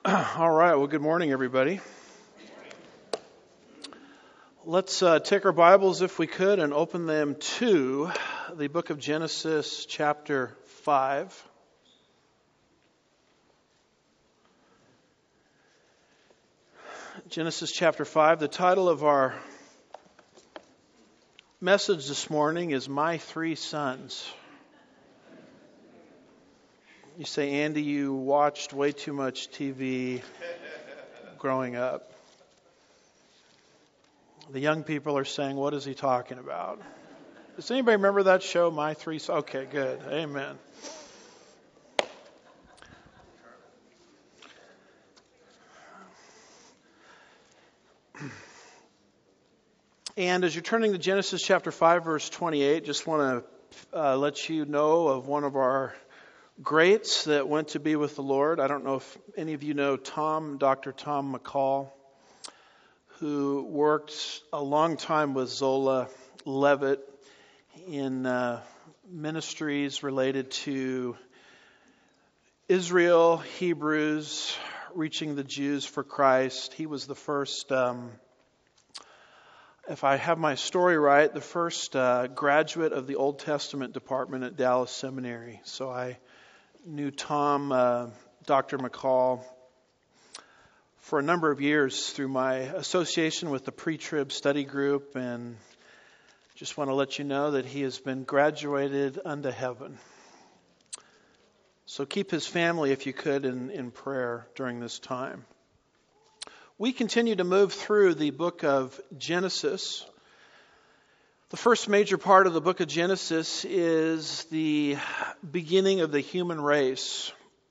All right. Well, good morning, everybody. Let's take our Bibles, if we could, and open them to the book of Genesis, chapter 5. Genesis chapter 5. The title of our message this morning is My Three Sons. You say, Andy, you watched way too much TV growing up. The young people are saying, what is he talking about? Does anybody remember that show, My Three Sons? Okay, good. Amen. And as you're turning to Genesis chapter 5, verse 28, just want to let you know of one of our greats that went to be with the Lord. I don't know if any of you know Dr. Tom McCall, who worked a long time with Zola Levitt in ministries related to Israel, Hebrews, reaching the Jews for Christ. He was the first, if I have my story right, the first graduate of the Old Testament department at Dallas Seminary. So I knew Tom, Dr. McCall, for a number of years through my association with the pre-trib study group, and just want to let you know that he has been graduated unto heaven. So keep his family, if you could, in prayer during this time. We continue to move through the book of Genesis. The first major part of the book of Genesis is the beginning of the human race.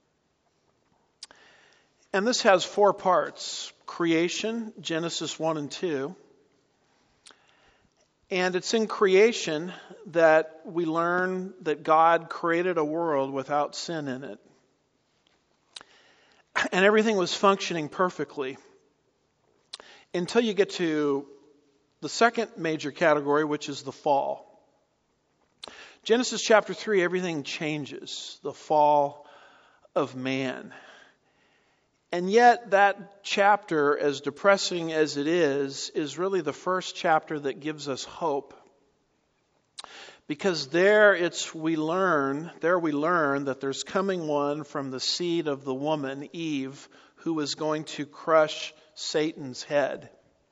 And this has four parts: creation, Genesis 1 and 2. And it's in creation that we learn that God created a world without sin in it. And everything was functioning perfectly until you get to the second major category, which is the fall. Genesis chapter 3, everything changes. The fall of man. And yet that chapter, as depressing as it is really the first chapter that gives us hope. Because there we learn that there's coming one from the seed of the woman, Eve, who is going to crush Satan's head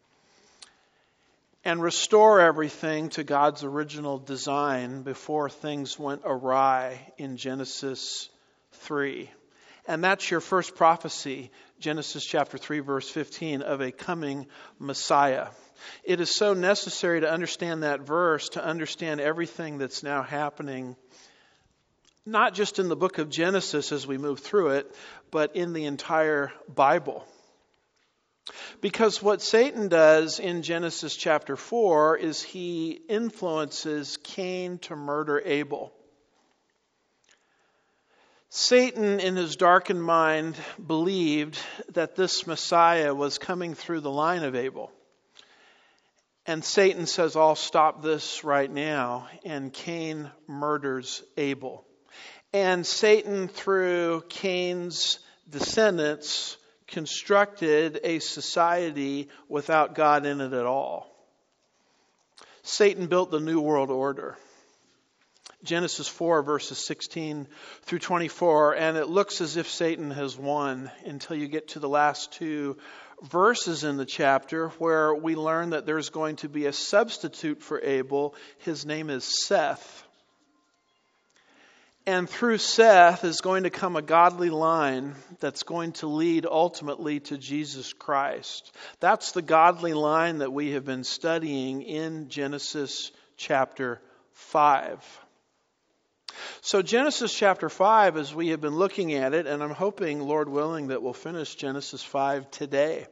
and restore everything to God's original design before things went awry in Genesis 3. And that's your first prophecy, Genesis chapter 3, verse 15, of a coming Messiah. It is so necessary to understand that verse, to understand everything that's now happening, not just in the book of Genesis as we move through it, but in the entire Bible. Because what Satan does in Genesis chapter 4 is he influences Cain to murder Abel. Satan, in his darkened mind, believed that this Messiah was coming through the line of Abel. And Satan says, I'll stop this right now. And Cain murders Abel. And Satan, through Cain's descendants, constructed a society without God in it at all. Satan built the New World Order. Genesis 4, verses 16 through 24, and it looks as if Satan has won until you get to the last two verses in the chapter where we learn that there's going to be a substitute for Abel. His name is Seth. And through Seth is going to come a godly line that's going to lead ultimately to Jesus Christ. That's the godly line that we have been studying in Genesis chapter 5. So Genesis chapter 5, as we have been looking at it, and I'm hoping, Lord willing, that we'll finish Genesis 5 today.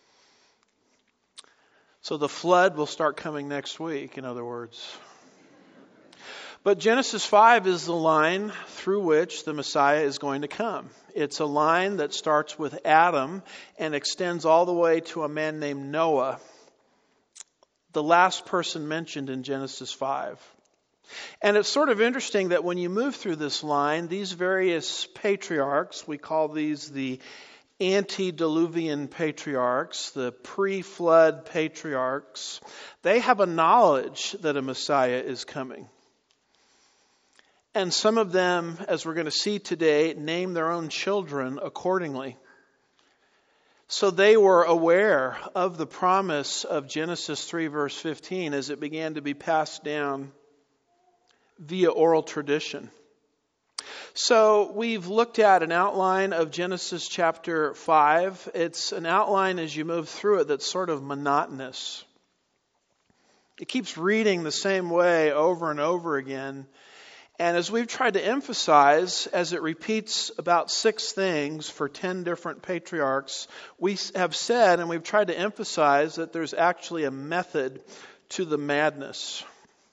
So the flood will start coming next week, in other words. But Genesis 5 is the line through which the Messiah is going to come. It's a line that starts with Adam and extends all the way to a man named Noah, the last person mentioned in Genesis 5. And it's sort of interesting that when you move through this line, these various patriarchs, we call these the antediluvian patriarchs, the pre-flood patriarchs, they have a knowledge that a Messiah is coming. And some of them, as we're going to see today, name their own children accordingly. So they were aware of the promise of Genesis 3 verse 15 as it began to be passed down via oral tradition. So we've looked at an outline of Genesis chapter 5. It's an outline as you move through it that's sort of monotonous. It keeps reading the same way over and over again. And as we've tried to emphasize, as it repeats about 6 things for 10 different patriarchs, we have said and we've tried to emphasize that there's actually a method to the madness.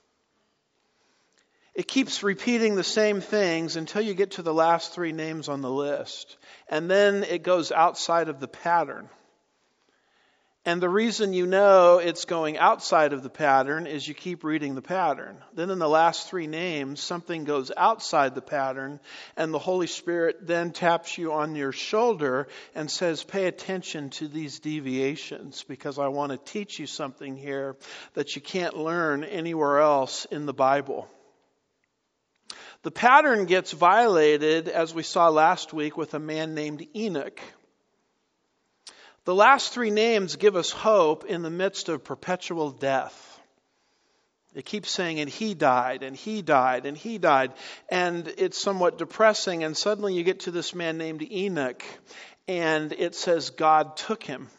It keeps repeating the same things until you get to the last 3 names on the list. And then it goes outside of the pattern. And the reason you know it's going outside of the pattern is you keep reading the pattern. Then in the last 3 names, something goes outside the pattern, and the Holy Spirit then taps you on your shoulder and says, pay attention to these deviations, because I want to teach you something here that you can't learn anywhere else in the Bible. The pattern gets violated, as we saw last week, with a man named Enoch. The last 3 names give us hope in the midst of perpetual death. It keeps saying, and he died, and he died, and he died. And it's somewhat depressing. And suddenly you get to this man named Enoch, and it says God took him.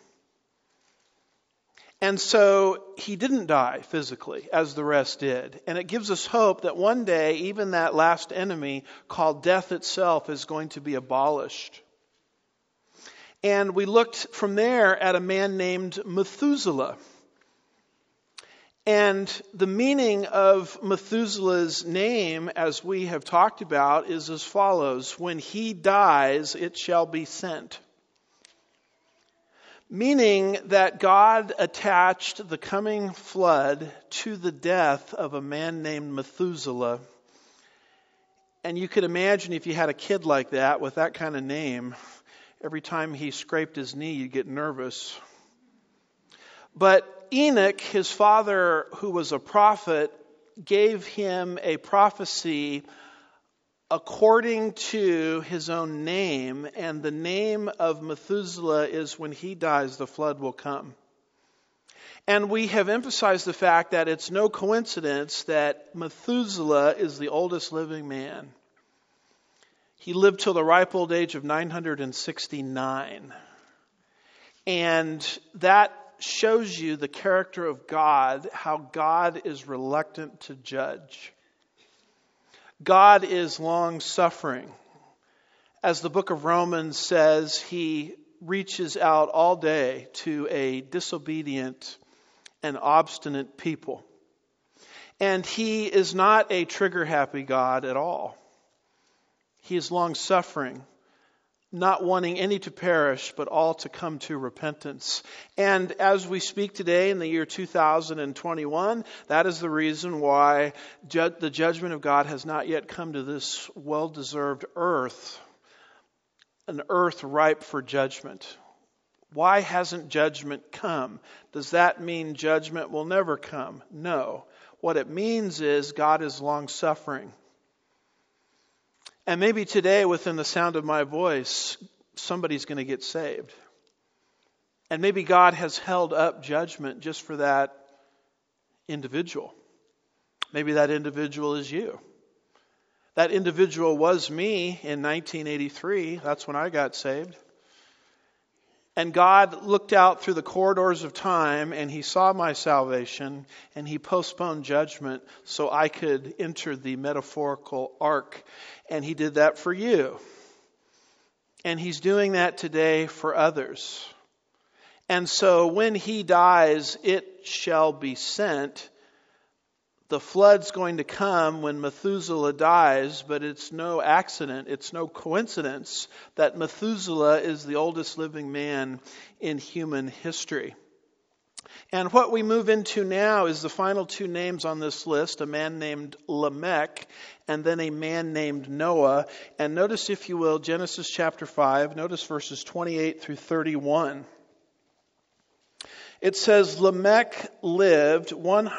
And so he didn't die physically, as the rest did. And it gives us hope that one day, even that last enemy called death itself is going to be abolished. And we looked from there at a man named Methuselah. And the meaning of Methuselah's name, as we have talked about, is as follows. When he dies, it shall be sent. Meaning that God attached the coming flood to the death of a man named Methuselah. And you could imagine if you had a kid like that with that kind of name, every time he scraped his knee, you'd get nervous. But Enoch, his father, who was a prophet, gave him a prophecy according to his own name. And the name of Methuselah is when he dies, the flood will come. And we have emphasized the fact that it's no coincidence that Methuselah is the oldest living man. He lived till the ripe old age of 969. And that shows you the character of God, how God is reluctant to judge. God is long-suffering. As the book of Romans says, he reaches out all day to a disobedient and obstinate people. And he is not a trigger-happy God at all. He is long-suffering, not wanting any to perish, but all to come to repentance. And as we speak today in the year 2021, that is the reason why the judgment of God has not yet come to this well-deserved earth, an earth ripe for judgment. Why hasn't judgment come? Does that mean judgment will never come? No. What it means is God is long-suffering. And maybe today, within the sound of my voice, somebody's going to get saved. And maybe God has held up judgment just for that individual. Maybe that individual is you. That individual was me in 1983. That's when I got saved. And God looked out through the corridors of time and he saw my salvation and he postponed judgment so I could enter the metaphorical ark. And he did that for you. And he's doing that today for others. And so when he dies, it shall be sent. The flood's going to come when Methuselah dies, but it's no accident, it's no coincidence that Methuselah is the oldest living man in human history. And what we move into now is the final two names on this list, a man named Lamech and then a man named Noah. And notice, if you will, Genesis chapter 5, notice verses 28 through 31. It says, Lamech lived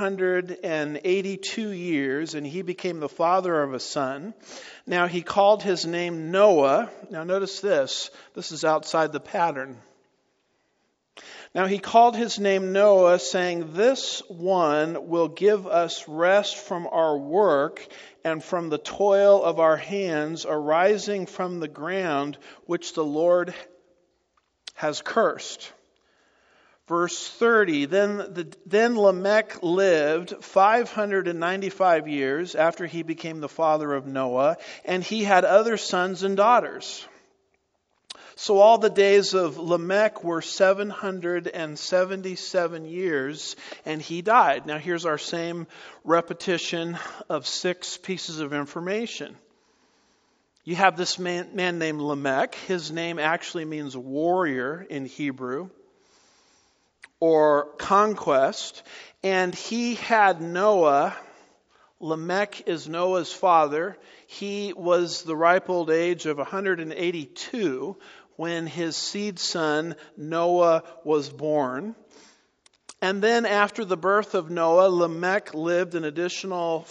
182 years, and he became the father of a son. Now he called his name Noah. Now notice this. This is outside the pattern. Now he called his name Noah, saying, this one will give us rest from our work and from the toil of our hands arising from the ground which the Lord has cursed. Verse 30, then Lamech lived 595 years after he became the father of Noah, and he had other sons and daughters. So all the days of Lamech were 777 years, and he died. Now here's our same repetition of 6 pieces of information. You have this man named Lamech. His name actually means warrior in Hebrew, or conquest. And he had Noah. Lamech is Noah's father. He was the ripe old age of 182 when his seed son Noah was born. And then after the birth of Noah, Lamech lived an additional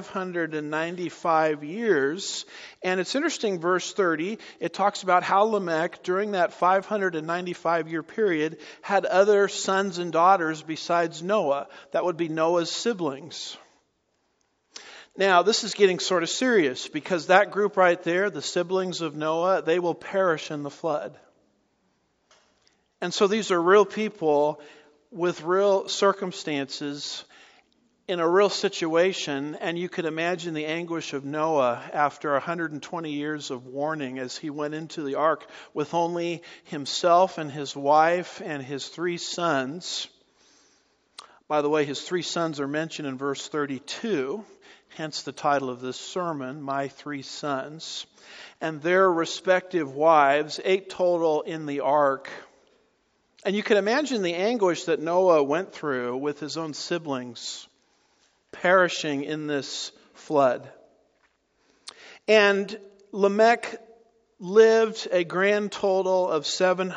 595 years. And it's interesting, verse 30, it talks about how Lamech, during that 595-year period, had other sons and daughters besides Noah. That would be Noah's siblings. Now, this is getting sort of serious because that group right there, the siblings of Noah, they will perish in the flood. And so these are real people with real circumstances in a real situation, and you could imagine the anguish of Noah after 120 years of warning as he went into the ark with only himself and his wife and his 3 sons. By the way, his 3 sons are mentioned in verse 32. Hence the title of this sermon, My 3 Sons, and their respective wives, 8 total in the ark. And you can imagine the anguish that Noah went through with his own siblings perishing in this flood. And Lamech lived a grand total of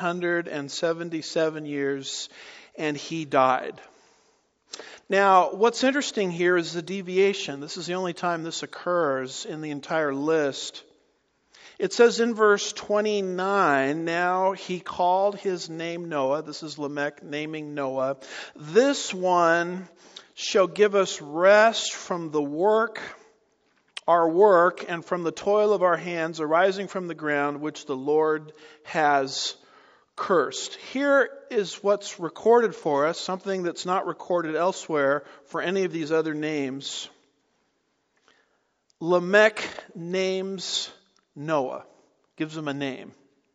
777 years, and he died. Now, what's interesting here is the deviation. This is the only time this occurs in the entire list. It says in verse 29, now he called his name Noah. This is Lamech naming Noah. This one shall give us rest from our work, and from the toil of our hands arising from the ground which the Lord has cursed. Here is what's recorded for us, something that's not recorded elsewhere for any of these other names. Lamech names Noah, gives him a name.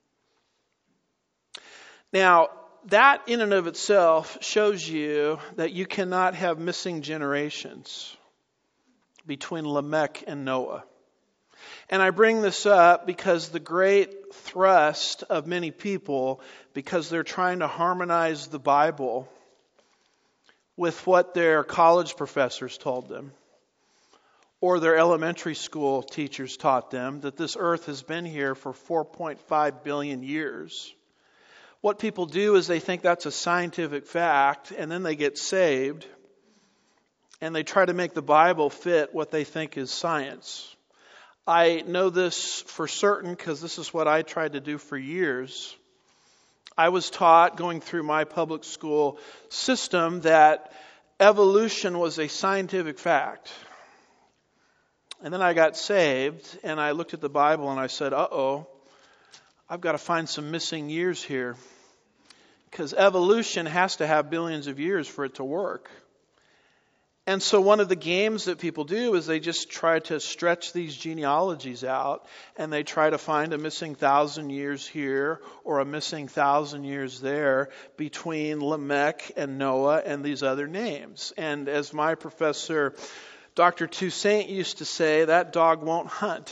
Now, that in and of itself shows you that you cannot have missing generations between Lamech and Noah. And I bring this up because the great thrust of many people, because they're trying to harmonize the Bible with what their college professors told them, or their elementary school teachers taught them, that this earth has been here for 4.5 billion years. What people do is they think that's a scientific fact, and then they get saved, and they try to make the Bible fit what they think is science. I know this for certain because this is what I tried to do for years. I was taught, going through my public school system, that evolution was a scientific fact. And then I got saved, and I looked at the Bible and I said, uh-oh, I've got to find some missing years here. Because evolution has to have billions of years for it to work. And so one of the games that people do is they just try to stretch these genealogies out, and they try to find a missing 1,000 years here or a missing 1,000 years there between Lamech and Noah and these other names. And as my professor, Dr. Toussaint, used to say, that dog won't hunt.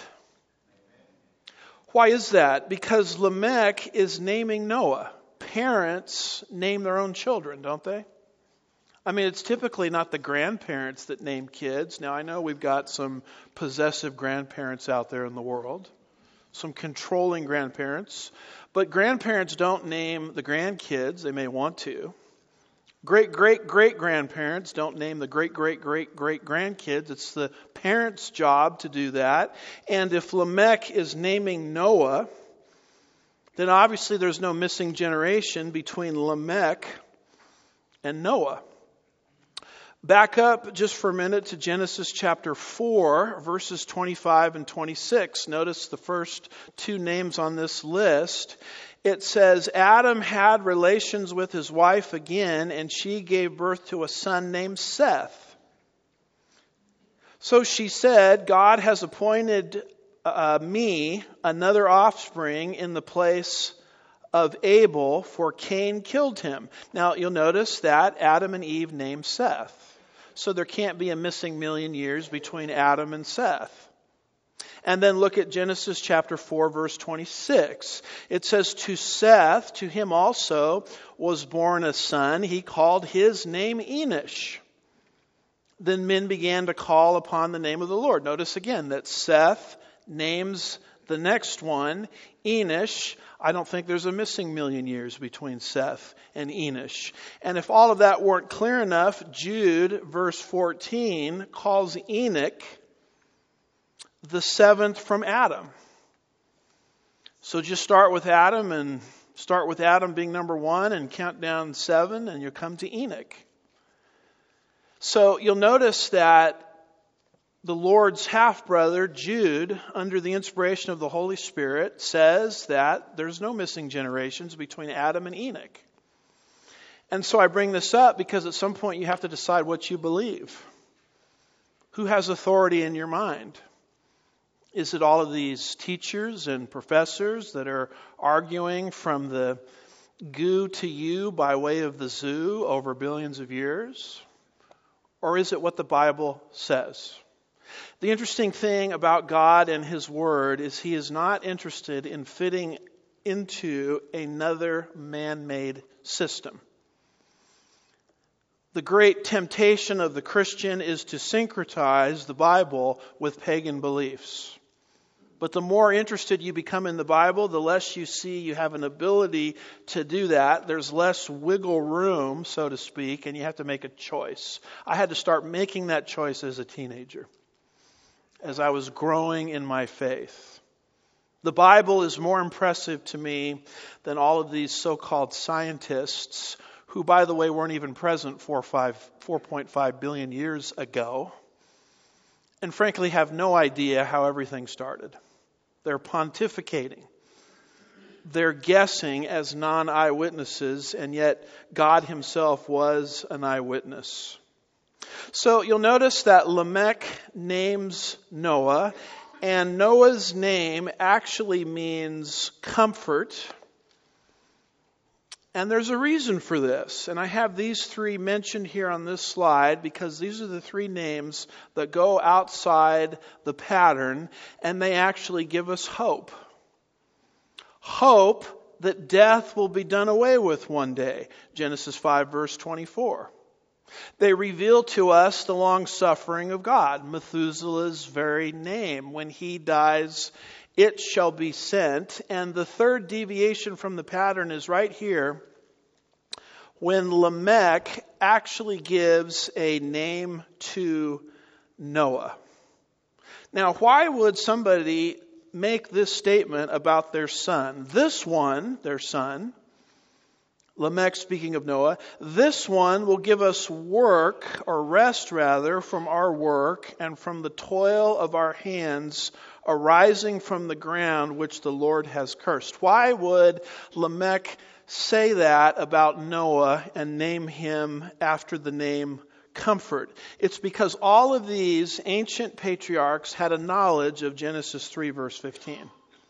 Why is that? Because Lamech is naming Noah. Parents name their own children, don't they? I mean, it's typically not the grandparents that name kids. Now, I know we've got some possessive grandparents out there in the world, some controlling grandparents, but grandparents don't name the grandkids. They may want to. Great-great-great-grandparents don't name the great-great-great-great-grandkids. It's the parents' job to do that. And if Lamech is naming Noah, then obviously there's no missing generation between Lamech and Noah. Back up just for a minute to Genesis chapter 4, verses 25 and 26. Notice the first two names on this list. It says, Adam had relations with his wife again, and she gave birth to a son named Seth. So she said, God has appointed me another offspring in the place of Abel, for Cain killed him. Now, you'll notice that Adam and Eve named Seth. So there can't be a missing million years between Adam and Seth. And then look at Genesis chapter 4, verse 26. It says, to Seth, to him also was born a son. He called his name Enosh. Then men began to call upon the name of the Lord. Notice again that Seth names the next one Enosh. I don't think there's a missing million years between Seth and Enosh. And if all of that weren't clear enough, Jude, verse 14, calls Enoch the seventh from Adam. So just start with Adam being number one and count down 7 and you'll come to Enoch. So you'll notice that the Lord's half-brother, Jude, under the inspiration of the Holy Spirit, says that there's no missing generations between Adam and Enoch. And so I bring this up because at some point you have to decide what you believe. Who has authority in your mind? Is it all of these teachers and professors that are arguing from the goo to you by way of the zoo over billions of years? Or is it what the Bible says? The interesting thing about God and His Word is He is not interested in fitting into another man-made system. The great temptation of the Christian is to syncretize the Bible with pagan beliefs. But the more interested you become in the Bible, the less you see you have an ability to do that. There's less wiggle room, so to speak, and you have to make a choice. I had to start making that choice as a teenager, as I was growing in my faith. The Bible is more impressive to me than all of these so-called scientists, who, by the way, weren't even present 4.5 billion years ago, and frankly have no idea how everything started. They're pontificating. They're guessing as non-eyewitnesses, and yet God Himself was an eyewitness. So you'll notice that Lamech names Noah, and Noah's name actually means comfort. And there's a reason for this. And I have these 3 mentioned here on this slide because these are the 3 names that go outside the pattern, and they actually give us hope. Hope that death will be done away with one day. Genesis 5, verse 24. They reveal to us the long suffering of God, Methuselah's very name. When he dies, it shall be sent. And the third deviation from the pattern is right here, when Lamech actually gives a name to Noah. Now, why would somebody make this statement about their son? This one, their son, Lamech, speaking of Noah, this one will give us work, or rest rather, from our work and from the toil of our hands arising from the ground which the Lord has cursed. Why would Lamech say that about Noah and name him after the name Comfort? It's because all of these ancient patriarchs had a knowledge of Genesis 3, verse 15.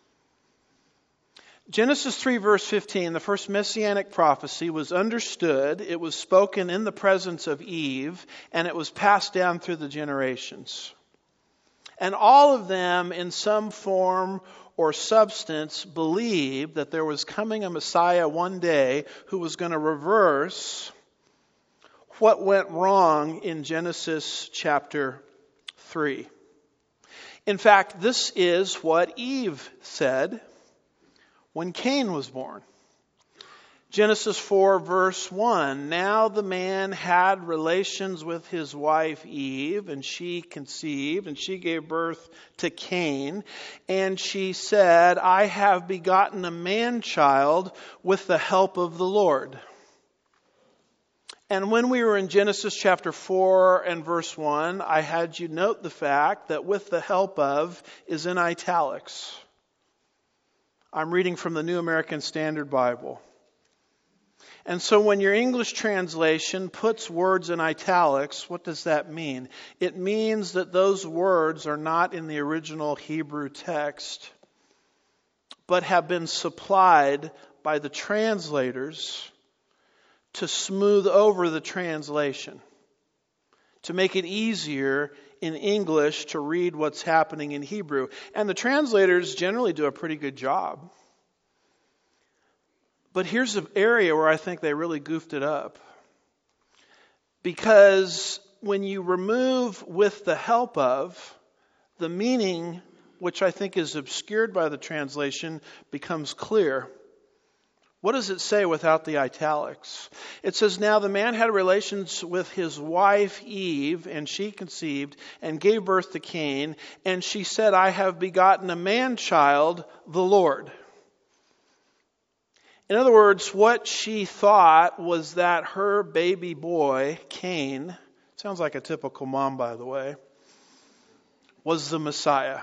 Genesis 3, verse 15, the first messianic prophecy, was understood. It was spoken in the presence of Eve, and it was passed down through the generations. And all of them, in some form or substance, believed that there was coming a Messiah one day who was going to reverse what went wrong in Genesis chapter 3. In fact, this is what Eve said when Cain was born. Genesis 4 verse 1, now the man had relations with his wife Eve, and she conceived, and she gave birth to Cain. And she said, I have begotten a man-child with the help of the Lord. And when we were in Genesis chapter 4 and verse 1, I had you note the fact that with the help of is in italics. I'm reading from the New American Standard Bible. And so when your English translation puts words in italics, what does that mean? It means that those words are not in the original Hebrew text, but have been supplied by the translators to smooth over the translation, to make it easier in English to read what's happening in Hebrew. And the translators generally do a pretty good job. But here's an area where I think they really goofed it up. Because when you remove with the help of, the meaning, which I think is obscured by the translation, becomes clear. What does it say without the italics? It says, now the man had relations with his wife Eve, and she conceived and gave birth to Cain, and she said, I have begotten a man-child, the Lord. In other words, what she thought was that her baby boy, Cain, sounds like a typical mom, by the way, was the Messiah.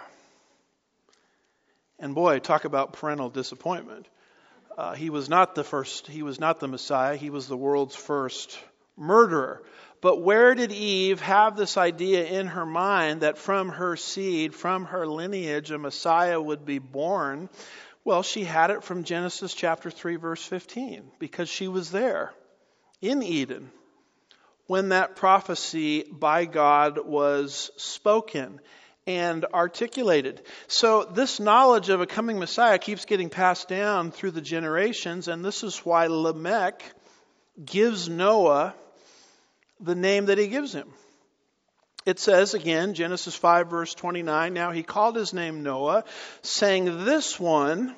And boy, talk about parental disappointment. He was not the Messiah. He was the world's first murderer. But where did Eve have this idea in her mind that from her seed, from her lineage, a Messiah would be born? Well, she had it from Genesis chapter 3, verse 15, because she was there in Eden when that prophecy by God was spoken and articulated. So this knowledge of a coming Messiah keeps getting passed down through the generations, and this is why Lamech gives Noah the name that he gives him. It says again, Genesis 5 verse 29, now he called his name Noah, saying, this one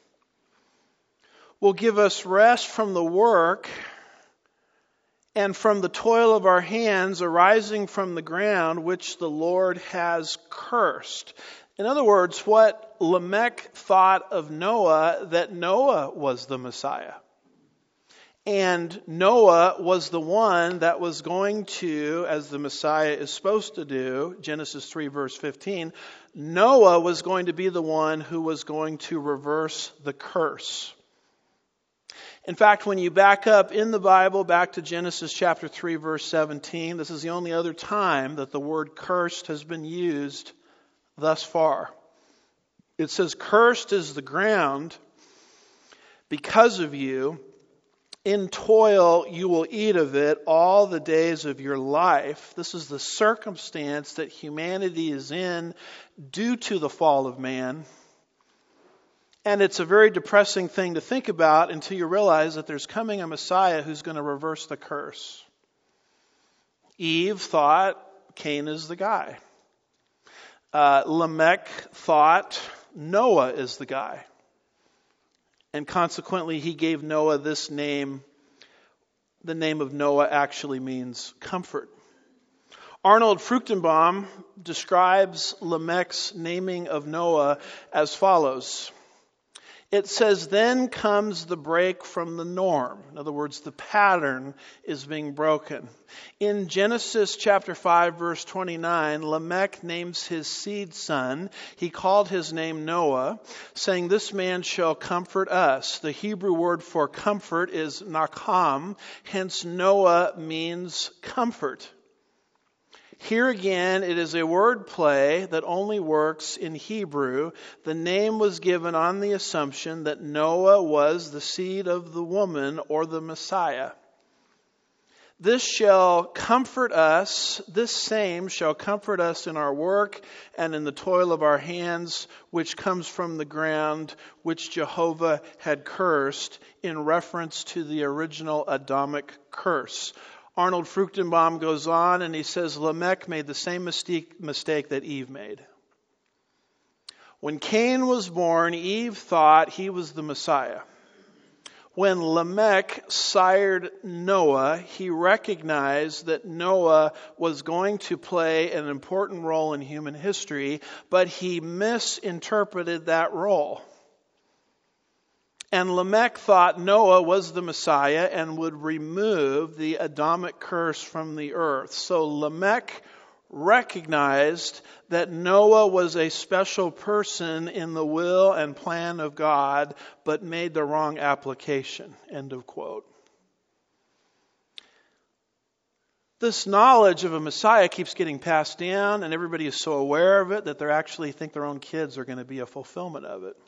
will give us rest from the work and from the toil of our hands arising from the ground which the Lord has cursed. In other words, what Lamech thought of Noah, that Noah was the Messiah. And Noah was the one that was going to, as the Messiah is supposed to do, Genesis 3 verse 15, Noah was going to be the one who was going to reverse the curse. In fact, when you back up in the Bible, back to Genesis chapter 3 verse 17, this is the only other time that the word cursed has been used thus far. It says, cursed is the ground because of you. In toil you will eat of it all the days of your life. This is the circumstance that humanity is in due to the fall of man. And it's a very depressing thing to think about until you realize that there's coming a Messiah who's going to reverse the curse. Eve thought Cain is the guy. Lamech thought Noah is the guy. And consequently, he gave Noah this name. The name of Noah actually means comfort. Arnold Fruchtenbaum describes Lamech's naming of Noah as follows. It says, then comes the break from the norm. In other words, the pattern is being broken. In Genesis chapter 5, verse 29, Lamech names his seed son. He called his name Noah, saying, this man shall comfort us. The Hebrew word for comfort is nacham. Hence, Noah means comfort. Here again, it is a word play that only works in Hebrew. The name was given on the assumption that Noah was the seed of the woman or the Messiah. This shall comfort us, this same shall comfort us in our work and in the toil of our hands, which comes from the ground, which Jehovah had cursed, in reference to the original Adamic curse. Arnold Fruchtenbaum goes on and he says, Lamech made the same mistake that Eve made. When Cain was born, Eve thought he was the Messiah. When Lamech sired Noah, he recognized that Noah was going to play an important role in human history, but he misinterpreted that role. And Lamech thought Noah was the Messiah and would remove the Adamic curse from the earth. So Lamech recognized that Noah was a special person in the will and plan of God, but made the wrong application. End of quote. This knowledge of a Messiah keeps getting passed down, and everybody is so aware of it that they actually think their own kids are going to be a fulfillment of it.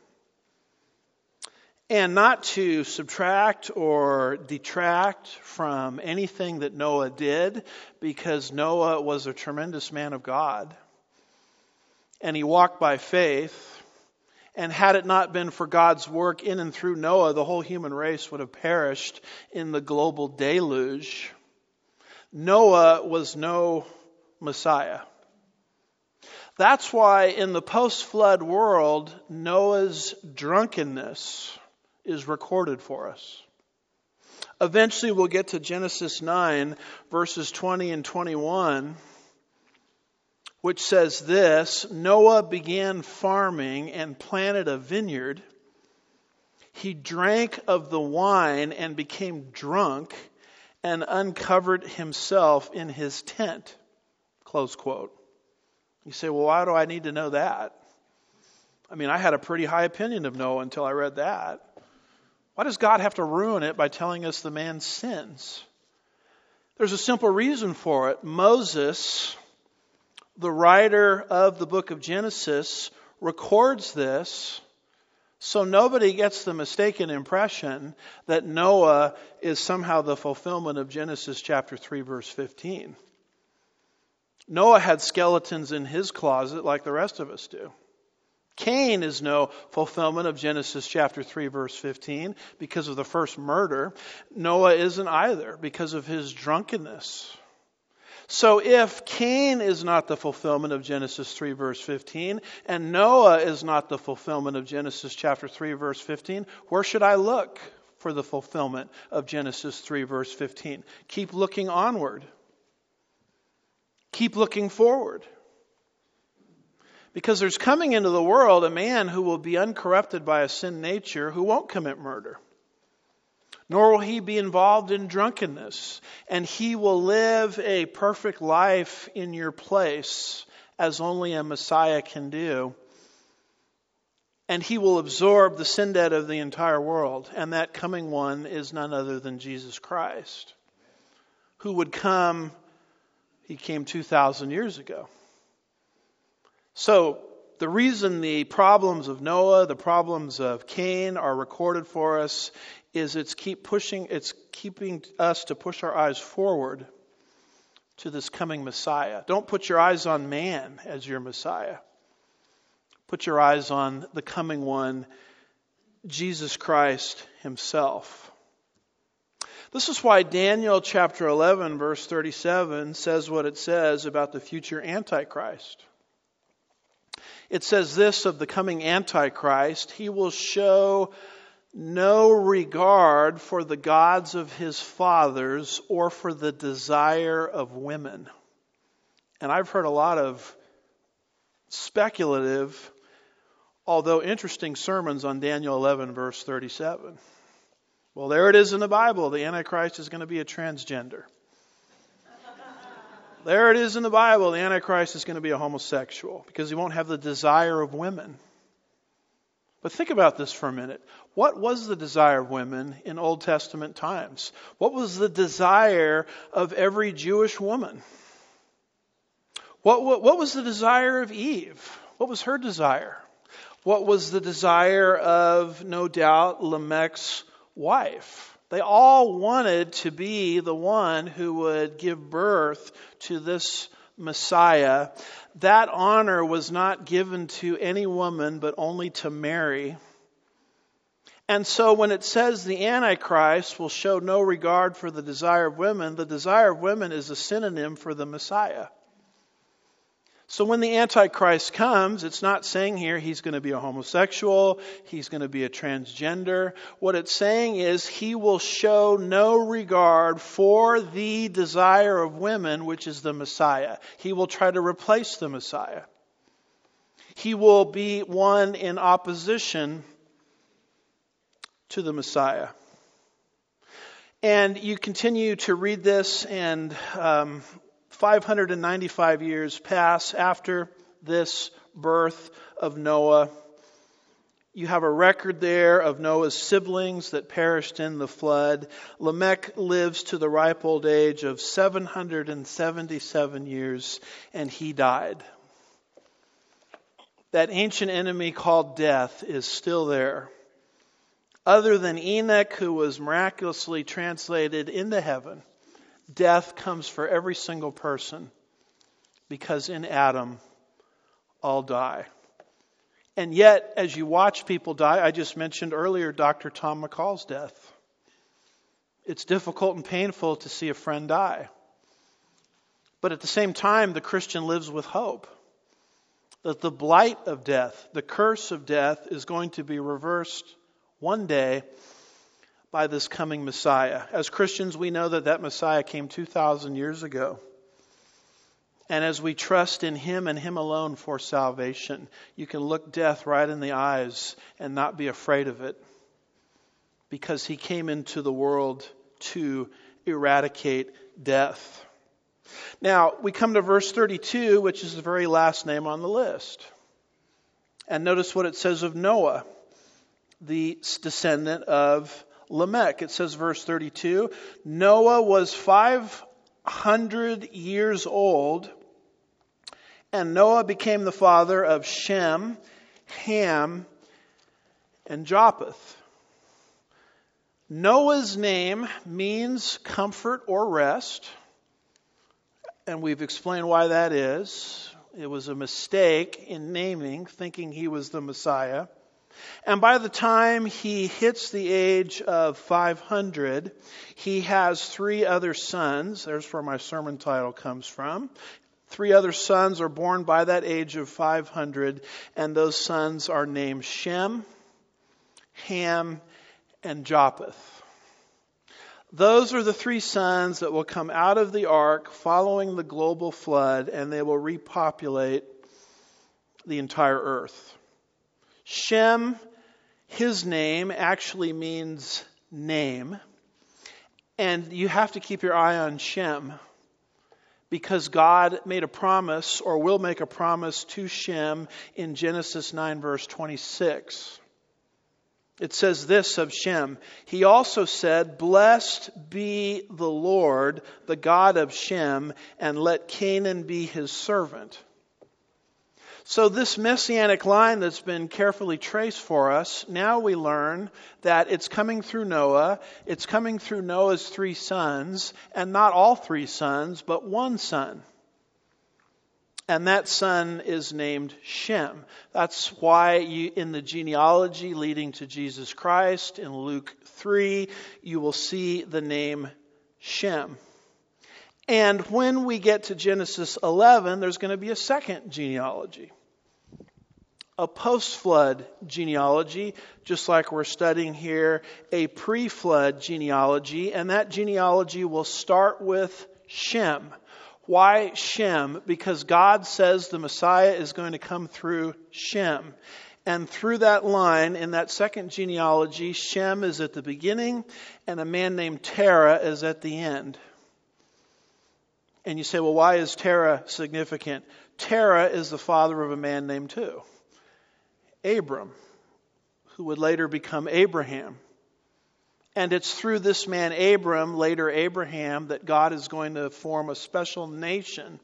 And not to subtract or detract from anything that Noah did, because Noah was a tremendous man of God. And he walked by faith. And had it not been for God's work in and through Noah, the whole human race would have perished in the global deluge. Noah was no Messiah. That's why in the post-flood world, Noah's drunkenness is recorded for us. Eventually we'll get to Genesis 9, verses 20 and 21, which says this: Noah began farming and planted a vineyard. He drank of the wine and became drunk and uncovered himself in his tent. Close quote. You say, well, why do I need to know that? I mean, I had a pretty high opinion of Noah until I read that. Why does God have to ruin it by telling us the man's sins? There's a simple reason for it. Moses, the writer of the book of Genesis, records this so nobody gets the mistaken impression that Noah is somehow the fulfillment of Genesis chapter 3, verse 15. Noah had skeletons in his closet like the rest of us do. Cain is no fulfillment of Genesis chapter 3, verse 15 because of the first murder. Noah isn't either because of his drunkenness. So if Cain is not the fulfillment of Genesis 3, verse 15, and Noah is not the fulfillment of Genesis chapter 3, verse 15, where should I look for the fulfillment of Genesis 3, verse 15? Keep looking onward. Keep looking forward. Because there's coming into the world a man who will be uncorrupted by a sin nature, who won't commit murder. Nor will he be involved in drunkenness. And he will live a perfect life in your place, as only a Messiah can do. And he will absorb the sin debt of the entire world. And that coming one is none other than Jesus Christ, who would come. He came 2,000 years ago. So the reason the problems of Noah, the problems of Cain are recorded for us is it's keeping us to push our eyes forward to this coming Messiah. Don't put your eyes on man as your Messiah. Put your eyes on the coming one, Jesus Christ himself. This is why Daniel chapter 11 verse 37 says what it says about the future Antichrist. It says this of the coming Antichrist: he will show no regard for the gods of his fathers or for the desire of women. And I've heard a lot of speculative, although interesting sermons on Daniel 11 verse 37. Well, there it is in the Bible. The Antichrist is going to be a transgender. There it is in the Bible. The Antichrist is going to be a homosexual because he won't have the desire of women. But think about this for a minute. What was the desire of women in Old Testament times? What was the desire of every Jewish woman? What was the desire of Eve? What was her desire? What was the desire of, no doubt, Lamech's wife? They all wanted to be the one who would give birth to this Messiah. That honor was not given to any woman, but only to Mary. And so when it says the Antichrist will show no regard for the desire of women, the desire of women is a synonym for the Messiah. So when the Antichrist comes, it's not saying here he's going to be a homosexual, he's going to be a transgender. What it's saying is he will show no regard for the desire of women, which is the Messiah. He will try to replace the Messiah. He will be one in opposition to the Messiah. And you continue to read this, and 595 years pass after this birth of Noah. You have a record there of Noah's siblings that perished in the flood. Lamech lives to the ripe old age of 777 years, and he died. That ancient enemy called death is still there. Other than Enoch, who was miraculously translated into heaven, death comes for every single person, because in Adam, all die. And yet, as you watch people die, I just mentioned earlier Dr. Tom McCall's death. It's difficult and painful to see a friend die. But at the same time, the Christian lives with hope that the blight of death, the curse of death, is going to be reversed one day by this coming Messiah. As Christians, we know that Messiah came 2,000 years ago. And as we trust in Him and Him alone for salvation, you can look death right in the eyes and not be afraid of it, because He came into the world to eradicate death. Now, we come to verse 32, which is the very last name on the list. And notice what it says of Noah, the descendant of Lamech. It says, verse 32, Noah was 500 years old, and Noah became the father of Shem, Ham, and Japheth. Noah's name means comfort or rest, and we've explained why that is. It was a mistake in naming, thinking he was the Messiah. And by the time he hits the age of 500, he has 3 other sons. There's where my sermon title comes from. 3 other sons are born by that age of 500, and those sons are named Shem, Ham, and Japheth. Those are the 3 sons that will come out of the ark following the global flood, and they will repopulate the entire earth. Shem, his name actually means name. And you have to keep your eye on Shem, because God made a promise, or will make a promise, to Shem in Genesis 9 verse 26. It says this of Shem: He also said, "Blessed be the Lord, the God of Shem, and let Canaan be his servant." So this messianic line that's been carefully traced for us, now we learn that it's coming through Noah, it's coming through Noah's 3 sons, and not all 3 sons, but one son. And that son is named Shem. That's why in the genealogy leading to Jesus Christ, in Luke 3, you will see the name Shem. And when we get to Genesis 11, there's going to be a second genealogy. A post-flood genealogy, just like we're studying here, a pre-flood genealogy. And that genealogy will start with Shem. Why Shem? Because God says the Messiah is going to come through Shem. And through that line, in that second genealogy, Shem is at the beginning, and a man named Terah is at the end. And you say, well, why is Terah significant? Terah is the father of a man named who? Abram, who would later become Abraham. And it's through this man Abram, later Abraham, that God is going to form a special nation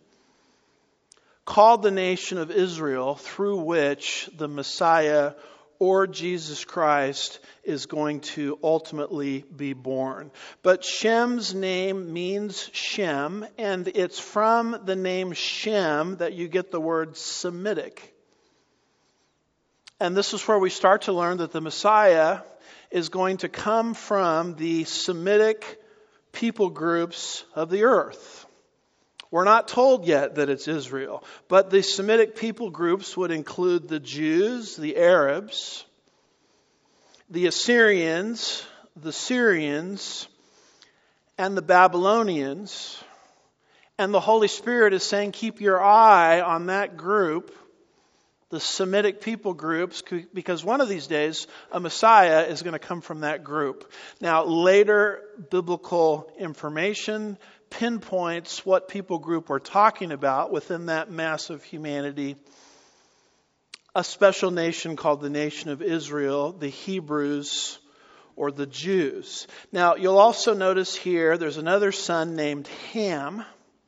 called the nation of Israel, through which the Messiah, or Jesus Christ, is going to ultimately be born. But Shem's name means Shem, and it's from the name Shem that you get the word Semitic. And this is where we start to learn that the Messiah is going to come from the Semitic people groups of the earth. We're not told yet that it's Israel, but the Semitic people groups would include the Jews, the Arabs, the Assyrians, the Syrians, and the Babylonians. And the Holy Spirit is saying, keep your eye on that group, the Semitic people groups, because one of these days a Messiah is going to come from that group. Now, later biblical information pinpoints what people group we're talking about within that mass of humanity. A special nation called the nation of Israel, the Hebrews, or the Jews. Now, you'll also notice here there's another son named Ham.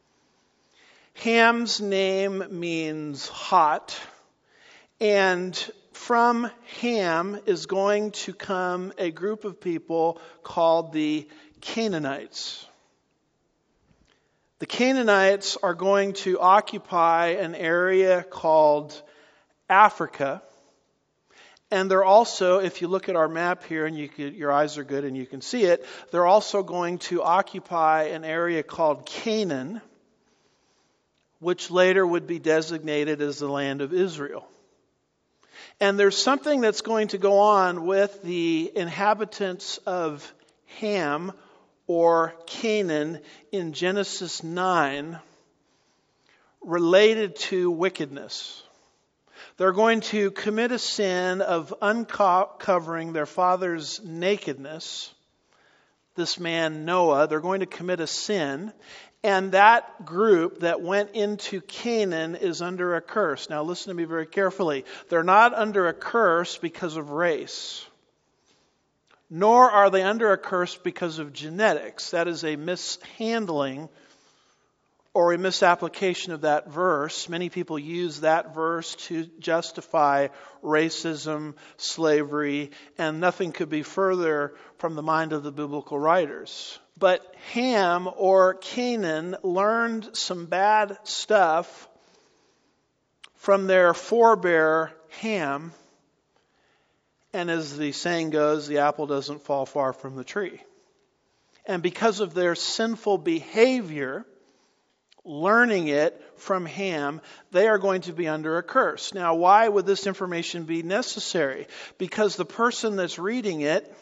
Ham's name means hot. And from Ham is going to come a group of people called the Canaanites. The Canaanites are going to occupy an area called Africa. And they're also, if you look at our map here, and your eyes are good and you can see it, they're also going to occupy an area called Canaan, which later would be designated as the land of Israel. And there's something that's going to go on with the inhabitants of Ham or Canaan in Genesis 9 related to wickedness. They're going to commit a sin of uncovering their father's nakedness. This man, Noah, they're going to commit a sin. And that group that went into Canaan is under a curse. Now listen to me very carefully. They're not under a curse because of race. Nor are they under a curse because of genetics. That is a mishandling or a misapplication of that verse. Many people use that verse to justify racism, slavery, and nothing could be further from the mind of the biblical writers. But Ham or Canaan learned some bad stuff from their forebear Ham. And as the saying goes, the apple doesn't fall far from the tree. And because of their sinful behavior, learning it from Ham, they are going to be under a curse. Now, why would this information be necessary? Because the person that's reading it,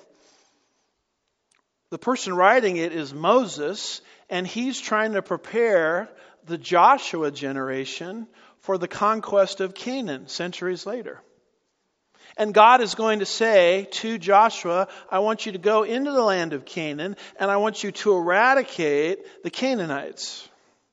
the person writing it is Moses, and he's trying to prepare the Joshua generation for the conquest of Canaan centuries later. And God is going to say to Joshua, I want you to go into the land of Canaan, and I want you to eradicate the Canaanites.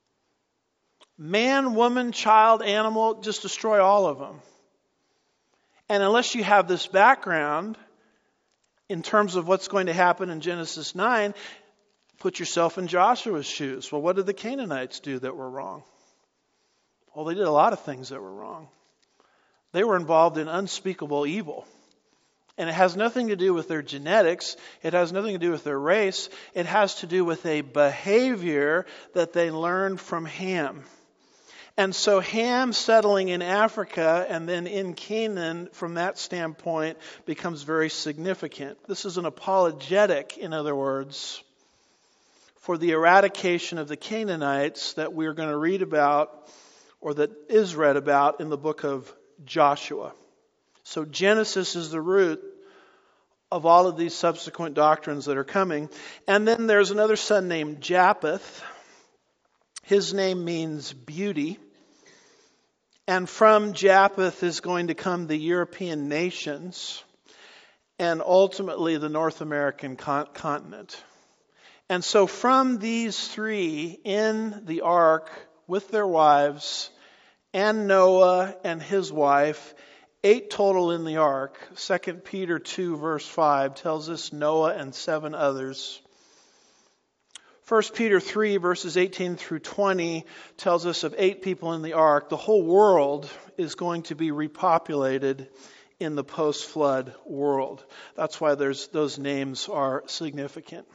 Man, woman, child, animal, just destroy all of them. And unless you have this background in terms of what's going to happen in Genesis 9, put yourself in Joshua's shoes. Well, what did the Canaanites do that were wrong? Well, they did a lot of things that were wrong. They were involved in unspeakable evil. And it has nothing to do with their genetics. It has nothing to do with their race. It has to do with a behavior that they learned from Ham. And so Ham settling in Africa and then in Canaan from that standpoint becomes very significant. This is an apologetic, in other words, for the eradication of the Canaanites that we're going to read about, or that is read about in the book of Joshua. So Genesis is the root of all of these subsequent doctrines that are coming. And then there's another son named Japheth. His name means beauty. And from Japheth is going to come the European nations and ultimately the North American continent. And so from these three in the ark with their wives and Noah and his wife, 8 total in the ark. 2 Peter 2 verse 5 tells us Noah and 7 others. 1 Peter 3 verses 18 through 20 tells us of 8 people in the ark. The whole world is going to be repopulated in the post-flood world. That's why those names are significant.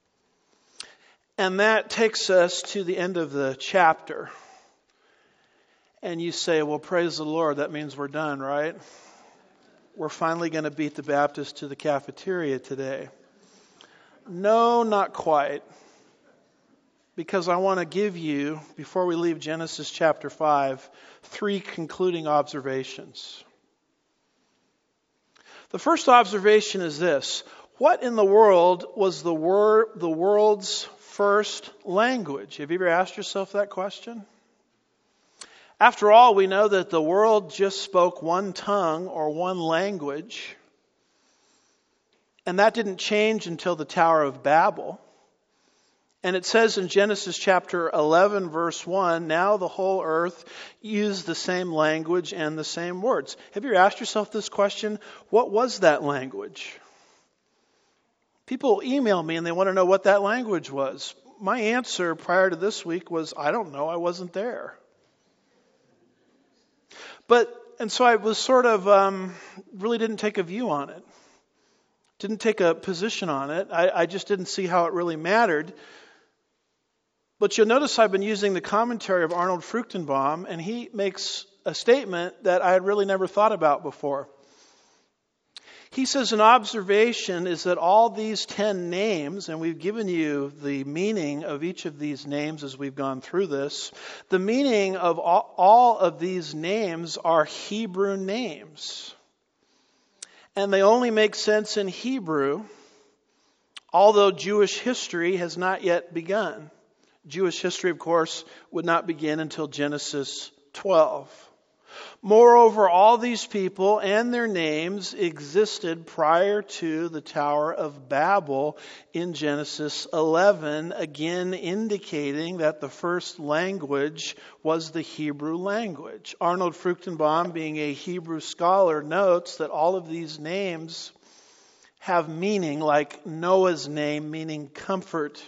And that takes us to the end of the chapter. And you say, well, praise the Lord, that means we're done, right? we're finally going to beat the Baptists to the cafeteria today. No, not quite. Because I want to give you, before we leave Genesis chapter 5, 3 concluding observations. The first observation is this: what in the world was the world's first language? Have you ever asked yourself that question? After all, we know that the world just spoke one tongue or one language, and that didn't change until the Tower of Babel. And it says in Genesis chapter 11, verse 1, now the whole earth used the same language and the same words. Have you ever asked yourself this question? What was that language? People email me and they want to know what that language was. My answer prior to this week was, I don't know, I wasn't there. And so I was sort of, really didn't take a view on it. Didn't take a position on it. I just didn't see how it really mattered. But you'll notice I've been using the commentary of Arnold Fruchtenbaum, and he makes a statement that I had really never thought about before. He says an observation is that all these 10 names, and we've given you the meaning of each of these names as we've gone through this, the meaning of all of these names are Hebrew names. And they only make sense in Hebrew, although Jewish history has not yet begun. Jewish history, of course, would not begin until Genesis 12. Moreover, all these people and their names existed prior to the Tower of Babel in Genesis 11, again indicating that the first language was the Hebrew language. Arnold Fruchtenbaum, being a Hebrew scholar, notes that all of these names have meaning, like Noah's name meaning comfort,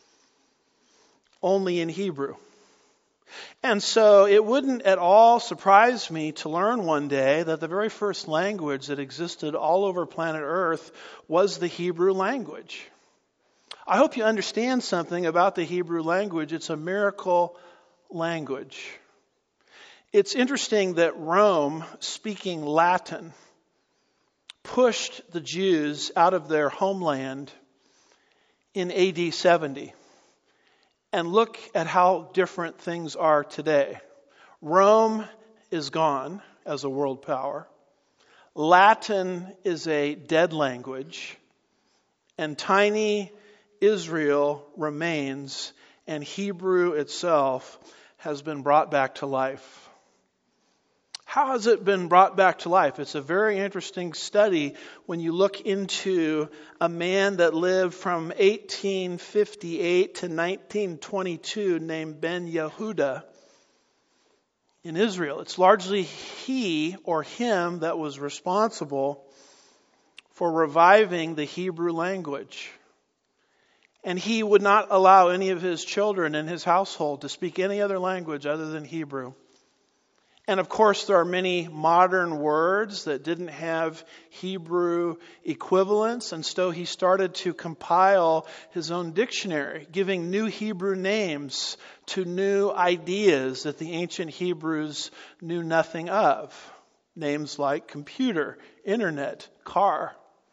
only in Hebrew. And so it wouldn't at all surprise me to learn one day that the very first language that existed all over planet Earth was the Hebrew language. I hope you understand something about the Hebrew language. It's a miracle language. It's interesting that Rome, speaking Latin, pushed the Jews out of their homeland in AD 70. And look at how different things are today. Rome is gone as a world power. Latin is a dead language. And tiny Israel remains, and Hebrew itself has been brought back to life. How has it been brought back to life? It's a very interesting study when you look into a man that lived from 1858 to 1922 named Ben Yehuda in Israel. It's largely he or him that was responsible for reviving the Hebrew language. And he would not allow any of his children in his household to speak any other language other than Hebrew. And of course, there are many modern words that didn't have Hebrew equivalents. And so he started to compile his own dictionary, giving new Hebrew names to new ideas that the ancient Hebrews knew nothing of. Names like computer, internet, car.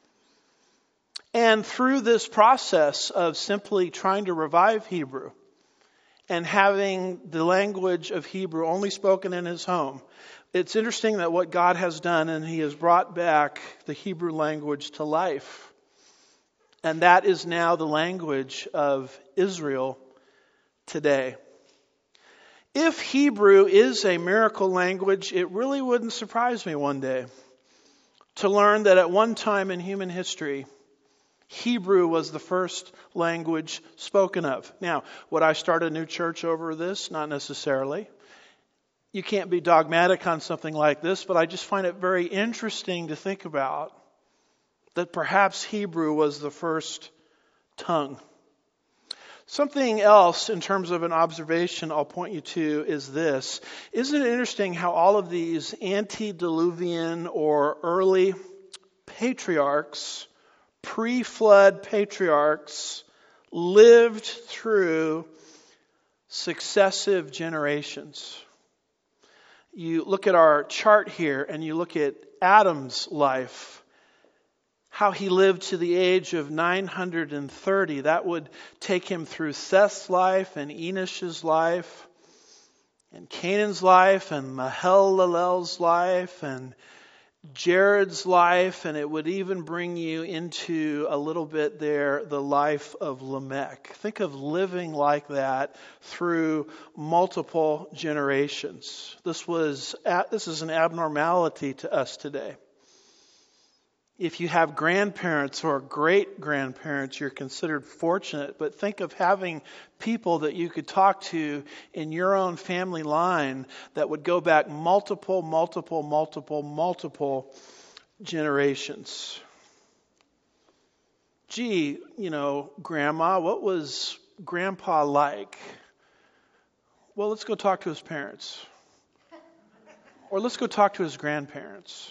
And through this process of simply trying to revive Hebrew, and having the language of Hebrew only spoken in his home, it's interesting that what God has done, and he has brought back the Hebrew language to life. And that is now the language of Israel today. If Hebrew is a miracle language, it really wouldn't surprise me one day to learn that at one time in human history, Hebrew was the first language spoken of. Now, would I start a new church over this? Not necessarily. You can't be dogmatic on something like this, but I just find it very interesting to think about that perhaps Hebrew was the first tongue. Something else in terms of an observation I'll point you to is this. Isn't it interesting how all of these antediluvian or early patriarchs, pre-flood patriarchs, lived through successive generations? You look at our chart here and you look at Adam's life, how he lived to the age of 930. That would take him through Seth's life and Enosh's life and Canaan's life and Mahalalel's life and Jared's life, and it would even bring you into a little bit there the life of Lamech. Think of living like that through multiple generations. This is an abnormality to us today. If you have grandparents or great-grandparents, you're considered fortunate. But think of having people that you could talk to in your own family line that would go back multiple generations. Gee, Grandma, what was Grandpa like? Well, let's go talk to his parents. Or let's go talk to his grandparents.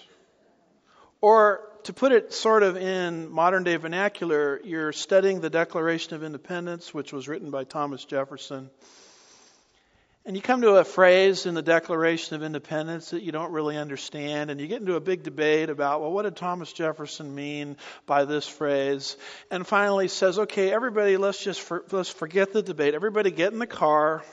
Or to put it sort of in modern day vernacular, you're studying the Declaration of Independence, which was written by Thomas Jefferson. And you come to a phrase in the Declaration of Independence that you don't really understand, and you get into a big debate about, well, what did Thomas Jefferson mean by this phrase? And finally says, okay, everybody, let's forget the debate. Everybody get in the car,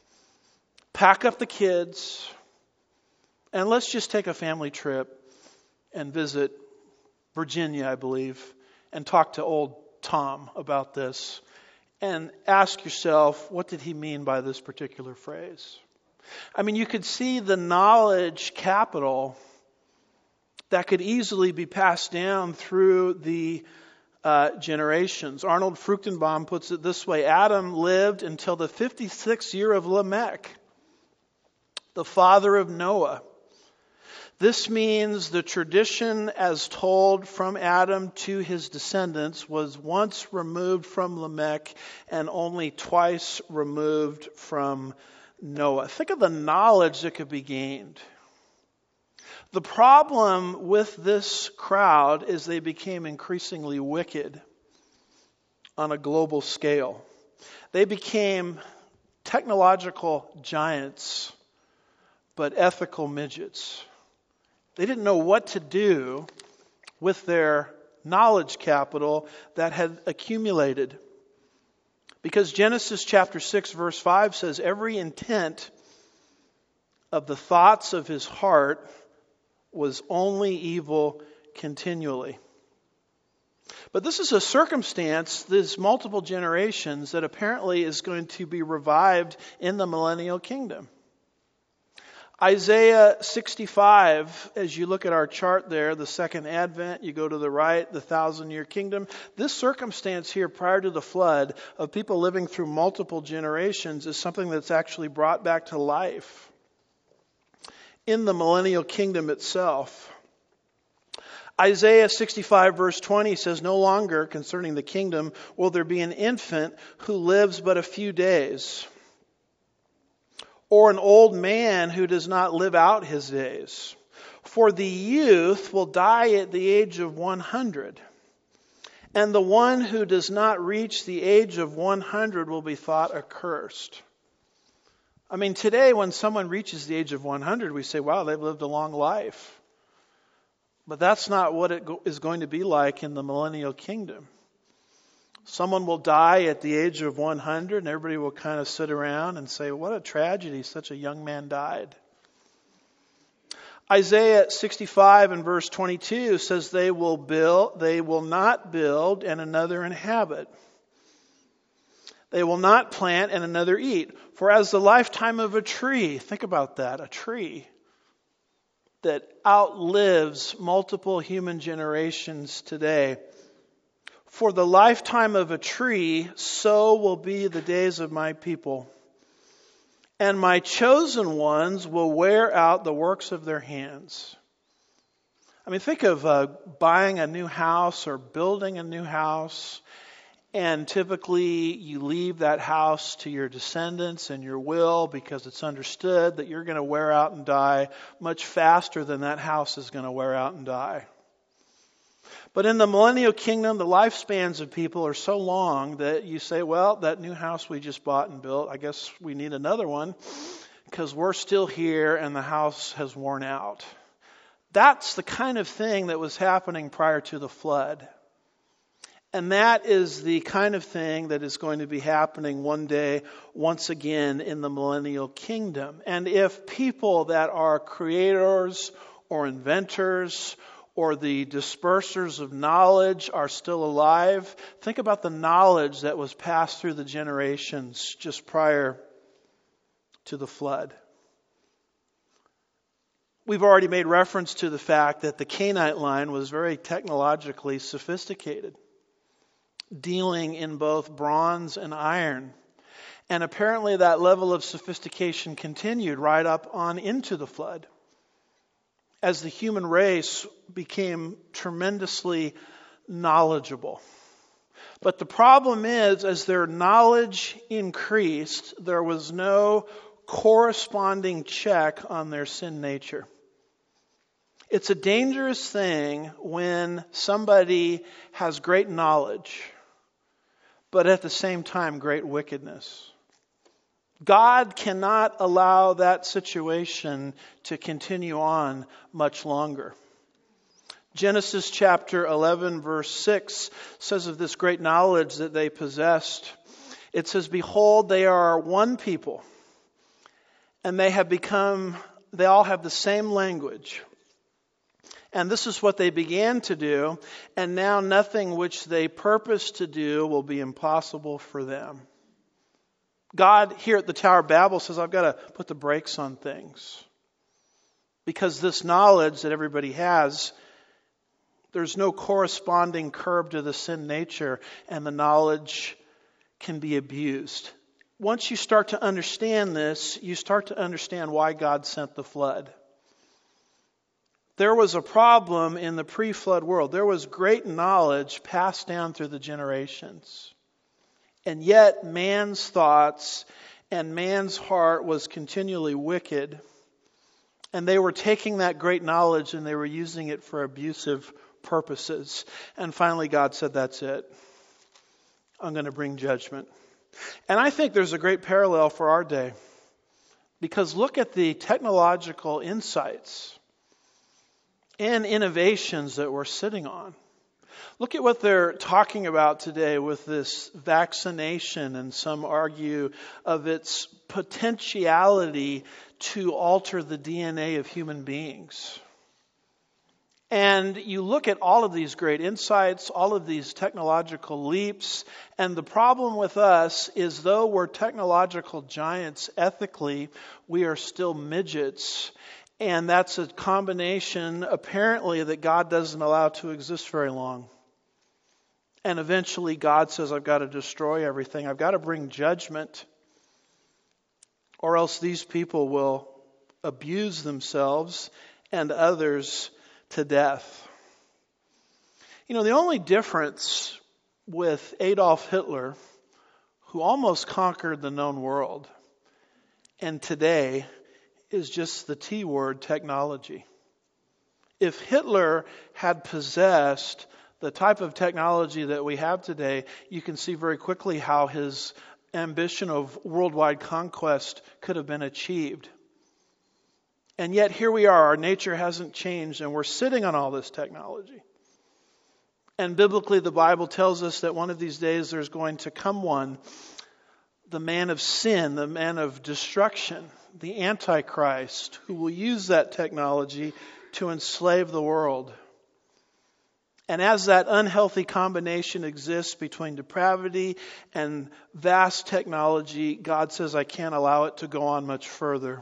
pack up the kids, and let's just take a family trip and visit Virginia, I believe, and talk to old Tom about this and ask yourself, what did he mean by this particular phrase? I mean, you could see the knowledge capital that could easily be passed down through the generations. Arnold Fruchtenbaum puts it this way: Adam lived until the 56th year of Lamech, the father of Noah. This means the tradition as told from Adam to his descendants was once removed from Lamech and only twice removed from Noah. Think of the knowledge that could be gained. The problem with this crowd is they became increasingly wicked on a global scale. They became technological giants, but ethical midgets. They didn't know what to do with their knowledge capital that had accumulated. Because Genesis chapter 6 verse 5 says, every intent of the thoughts of his heart was only evil continually. But this is a circumstance, this multiple generations, that apparently is going to be revived in the millennial kingdom. Isaiah 65, as you look at our chart there, the second advent, you go to the right, the 1,000-year kingdom. This circumstance here prior to the flood of people living through multiple generations is something that's actually brought back to life in the millennial kingdom itself. Isaiah 65 verse 20 says, no longer concerning the kingdom will there be an infant who lives but a few days, or an old man who does not live out his days. For the youth will die at the age of 100, and the one who does not reach the age of 100 will be thought accursed. I mean, today when someone reaches the age of 100, we say, wow, they've lived a long life. But that's not what it is going to be like in the millennial kingdom. Someone will die at the age of 100 and everybody will kind of sit around and say, what a tragedy, such a young man died. Isaiah 65 and verse 22 says they will not build and another inhabit. They will not plant and another eat. For as the lifetime of a tree, think about that, a tree that outlives multiple human generations today. For the lifetime of a tree, so will be the days of my people. And my chosen ones will wear out the works of their hands. I mean, think of buying a new house or building a new house. And typically you leave that house to your descendants and your will because it's understood that you're going to wear out and die much faster than that house is going to wear out and die. But in the millennial kingdom, the lifespans of people are so long that you say, well, that new house we just bought and built, I guess we need another one because we're still here and the house has worn out. That's the kind of thing that was happening prior to the flood. And that is the kind of thing that is going to be happening one day, once again, in the millennial kingdom. And if people that are creators or inventors or the dispersers of knowledge are still alive, think about the knowledge that was passed through the generations just prior to the flood. We've already made reference to the fact that the Canaanite line was very technologically sophisticated, dealing in both bronze and iron. And apparently that level of sophistication continued right up on into the flood, as the human race became tremendously knowledgeable. But the problem is, as their knowledge increased, there was no corresponding check on their sin nature. It's a dangerous thing when somebody has great knowledge, but at the same time, great wickedness. God cannot allow that situation to continue on much longer. Genesis chapter 11, verse 6 says of this great knowledge that they possessed, it says, "Behold, they are one people, and they all have the same language. And this is what they began to do, and now nothing which they purpose to do will be impossible for them." God here at the Tower of Babel says, I've got to put the brakes on things. Because this knowledge that everybody has, there's no corresponding curb to the sin nature, and the knowledge can be abused. Once you start to understand this, you start to understand why God sent the flood. There was a problem in the pre-flood world. There was great knowledge passed down through the generations. And yet man's thoughts and man's heart was continually wicked. And they were taking that great knowledge and they were using it for abusive purposes. And finally God said, that's it. I'm going to bring judgment. And I think there's a great parallel for our day. Because look at the technological insights and innovations that we're sitting on. Look at what they're talking about today with this vaccination, and some argue of its potentiality to alter the DNA of human beings. And you look at all of these great insights, all of these technological leaps, and the problem with us is, though we're technological giants ethically, we are still midgets. And that's a combination, apparently, that God doesn't allow to exist very long. And eventually God says, I've got to destroy everything. I've got to bring judgment, or else these people will abuse themselves and others to death. You know, the only difference with Adolf Hitler, who almost conquered the known world, and today is just the T word, technology. If Hitler had possessed the type of technology that we have today, you can see very quickly how his ambition of worldwide conquest could have been achieved. And yet here we are, our nature hasn't changed, and we're sitting on all this technology. And biblically, the Bible tells us that one of these days there's going to come one, the man of sin, the man of destruction, the Antichrist, who will use that technology to enslave the world. And as that unhealthy combination exists between depravity and vast technology, God says, I can't allow it to go on much further.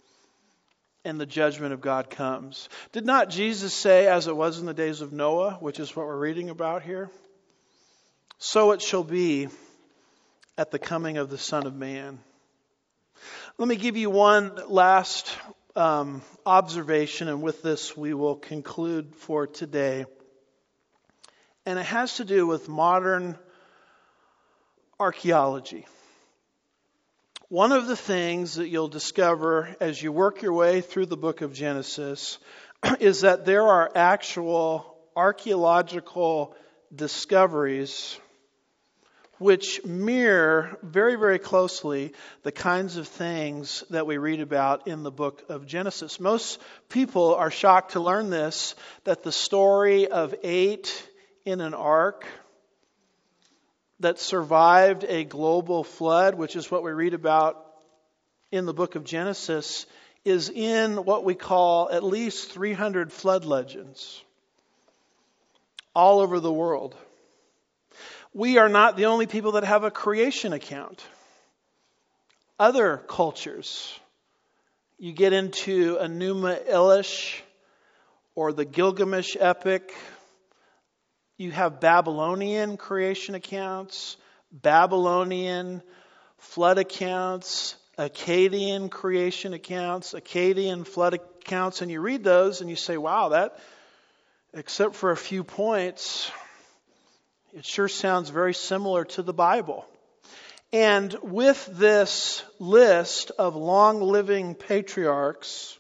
And the judgment of God comes. Did not Jesus say, as it was in the days of Noah, which is what we're reading about here, so it shall be at the coming of the Son of Man. Let me give you one last observation, and with this we will conclude for today. And it has to do with modern archaeology. One of the things that you'll discover as you work your way through the book of Genesis is that there are actual archaeological discoveries which mirror very, very closely the kinds of things that we read about in the book of Genesis. Most people are shocked to learn this, that the story of 8 in an ark that survived a global flood, which is what we read about in the book of Genesis, is in what we call at least 300 flood legends all over the world. We are not the only people that have a creation account. Other cultures, you get into Enuma Elish or the Gilgamesh epic, you have Babylonian creation accounts, Babylonian flood accounts, Akkadian creation accounts, Akkadian flood accounts, and you read those and you say, wow, that, except for a few points, it sure sounds very similar to the Bible. And with this list of long-living patriarchs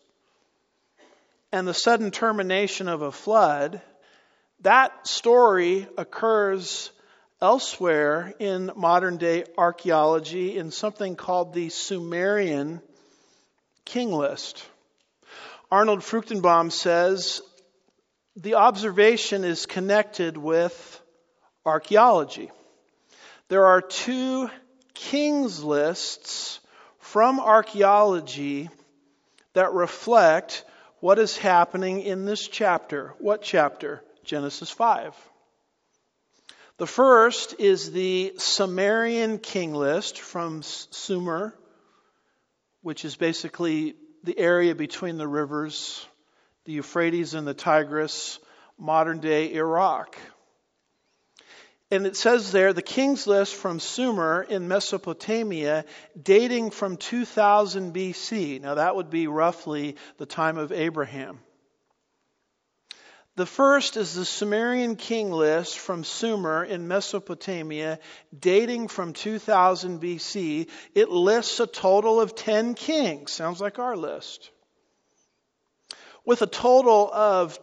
and the sudden termination of a flood, that story occurs elsewhere in modern-day archaeology in something called the Sumerian king list. Arnold Fruchtenbaum says the observation is connected with archaeology. There are 2 kings lists from archaeology that reflect what is happening in this chapter. What chapter? Genesis 5. The first is the Sumerian king list from Sumer, which is basically the area between the rivers, the Euphrates and the Tigris, modern-day Iraq. And it says there, the king's list from Sumer in Mesopotamia, dating from 2000 BC. Now that would be roughly the time of Abraham. The first is the Sumerian king list from Sumer in Mesopotamia, dating from 2000 BC. It lists a total of 10 kings. Sounds like our list. With a total of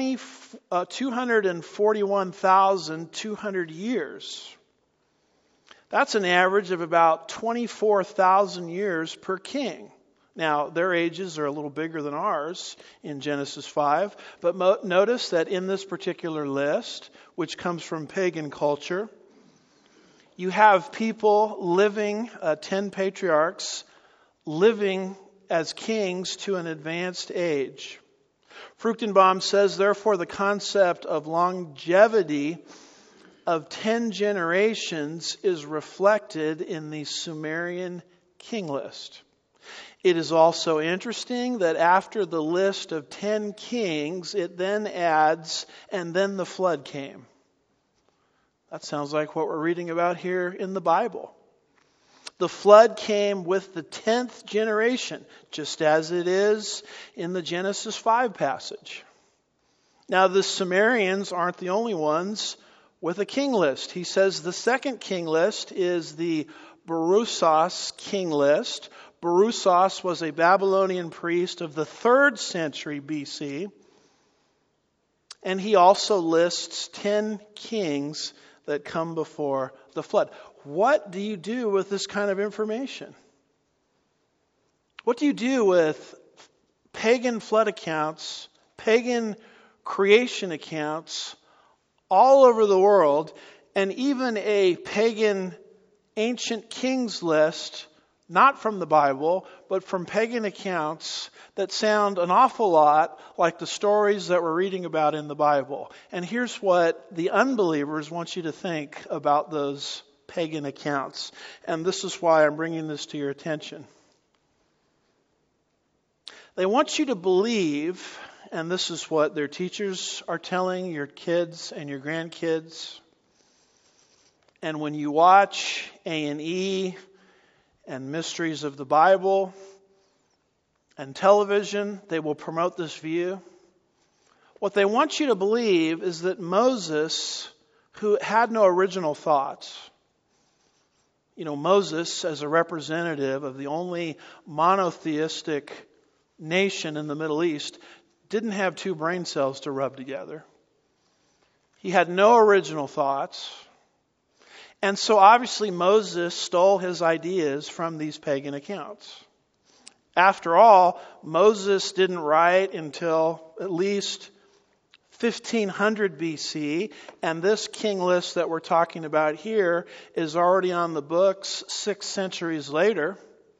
241,200 years. That's an average of about 24,000 years per king. Now, their ages are a little bigger than ours in Genesis 5, but notice that in this particular list, which comes from pagan culture, you have people living, 10 patriarchs, living as kings to an advanced age. Fruchtenbaum says, therefore, the concept of longevity of 10 generations is reflected in the Sumerian king list. It is also interesting that after the list of 10 kings, it then adds, and then the flood came. That sounds like what we're reading about here in the Bible. The flood came with the 10th generation, just as it is in the Genesis 5 passage. Now, the Sumerians aren't the only ones with a king list. He says the second king list is the Berusas king list. Berusas was a Babylonian priest of the 3rd century BC. And he also lists 10 kings that come before the flood. What do you do with this kind of information? What do you do with pagan flood accounts, pagan creation accounts all over the world, and even a pagan ancient kings list, not from the Bible, but from pagan accounts that sound an awful lot like the stories that we're reading about in the Bible? And here's what the unbelievers want you to think about those pagan accounts. And this is why I'm bringing this to your attention. They want you to believe, and this is what their teachers are telling your kids and your grandkids. And when you watch A&E and Mysteries of the Bible and television, they will promote this view. What they want you to believe is that Moses, who had no original thoughts, Moses, as a representative of the only monotheistic nation in the Middle East, didn't have 2 brain cells to rub together. He had no original thoughts. And so obviously Moses stole his ideas from these pagan accounts. After all, Moses didn't write until at least 1500 BC, and this king list that we're talking about here is already on the books 6 centuries later.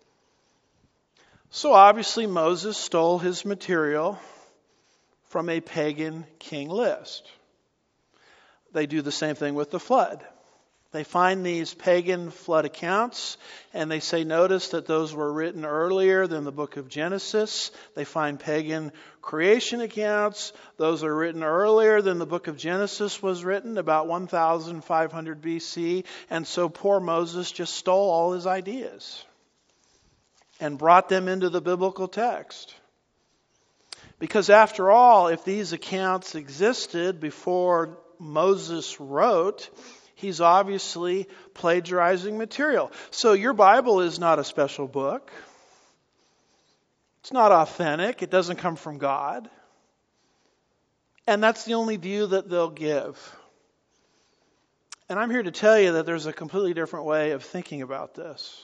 So obviously Moses stole his material from a pagan king list. They do the same thing with the flood. They find these pagan flood accounts, and they say, notice that those were written earlier than the book of Genesis. They find pagan creation accounts. Those are written earlier than the book of Genesis was written, about 1500 BC. And so poor Moses just stole all his ideas and brought them into the biblical text. Because after all, if these accounts existed before Moses wrote, he's obviously plagiarizing material. So your Bible is not a special book. It's not authentic. It doesn't come from God. And that's the only view that they'll give. And I'm here to tell you that there's a completely different way of thinking about this.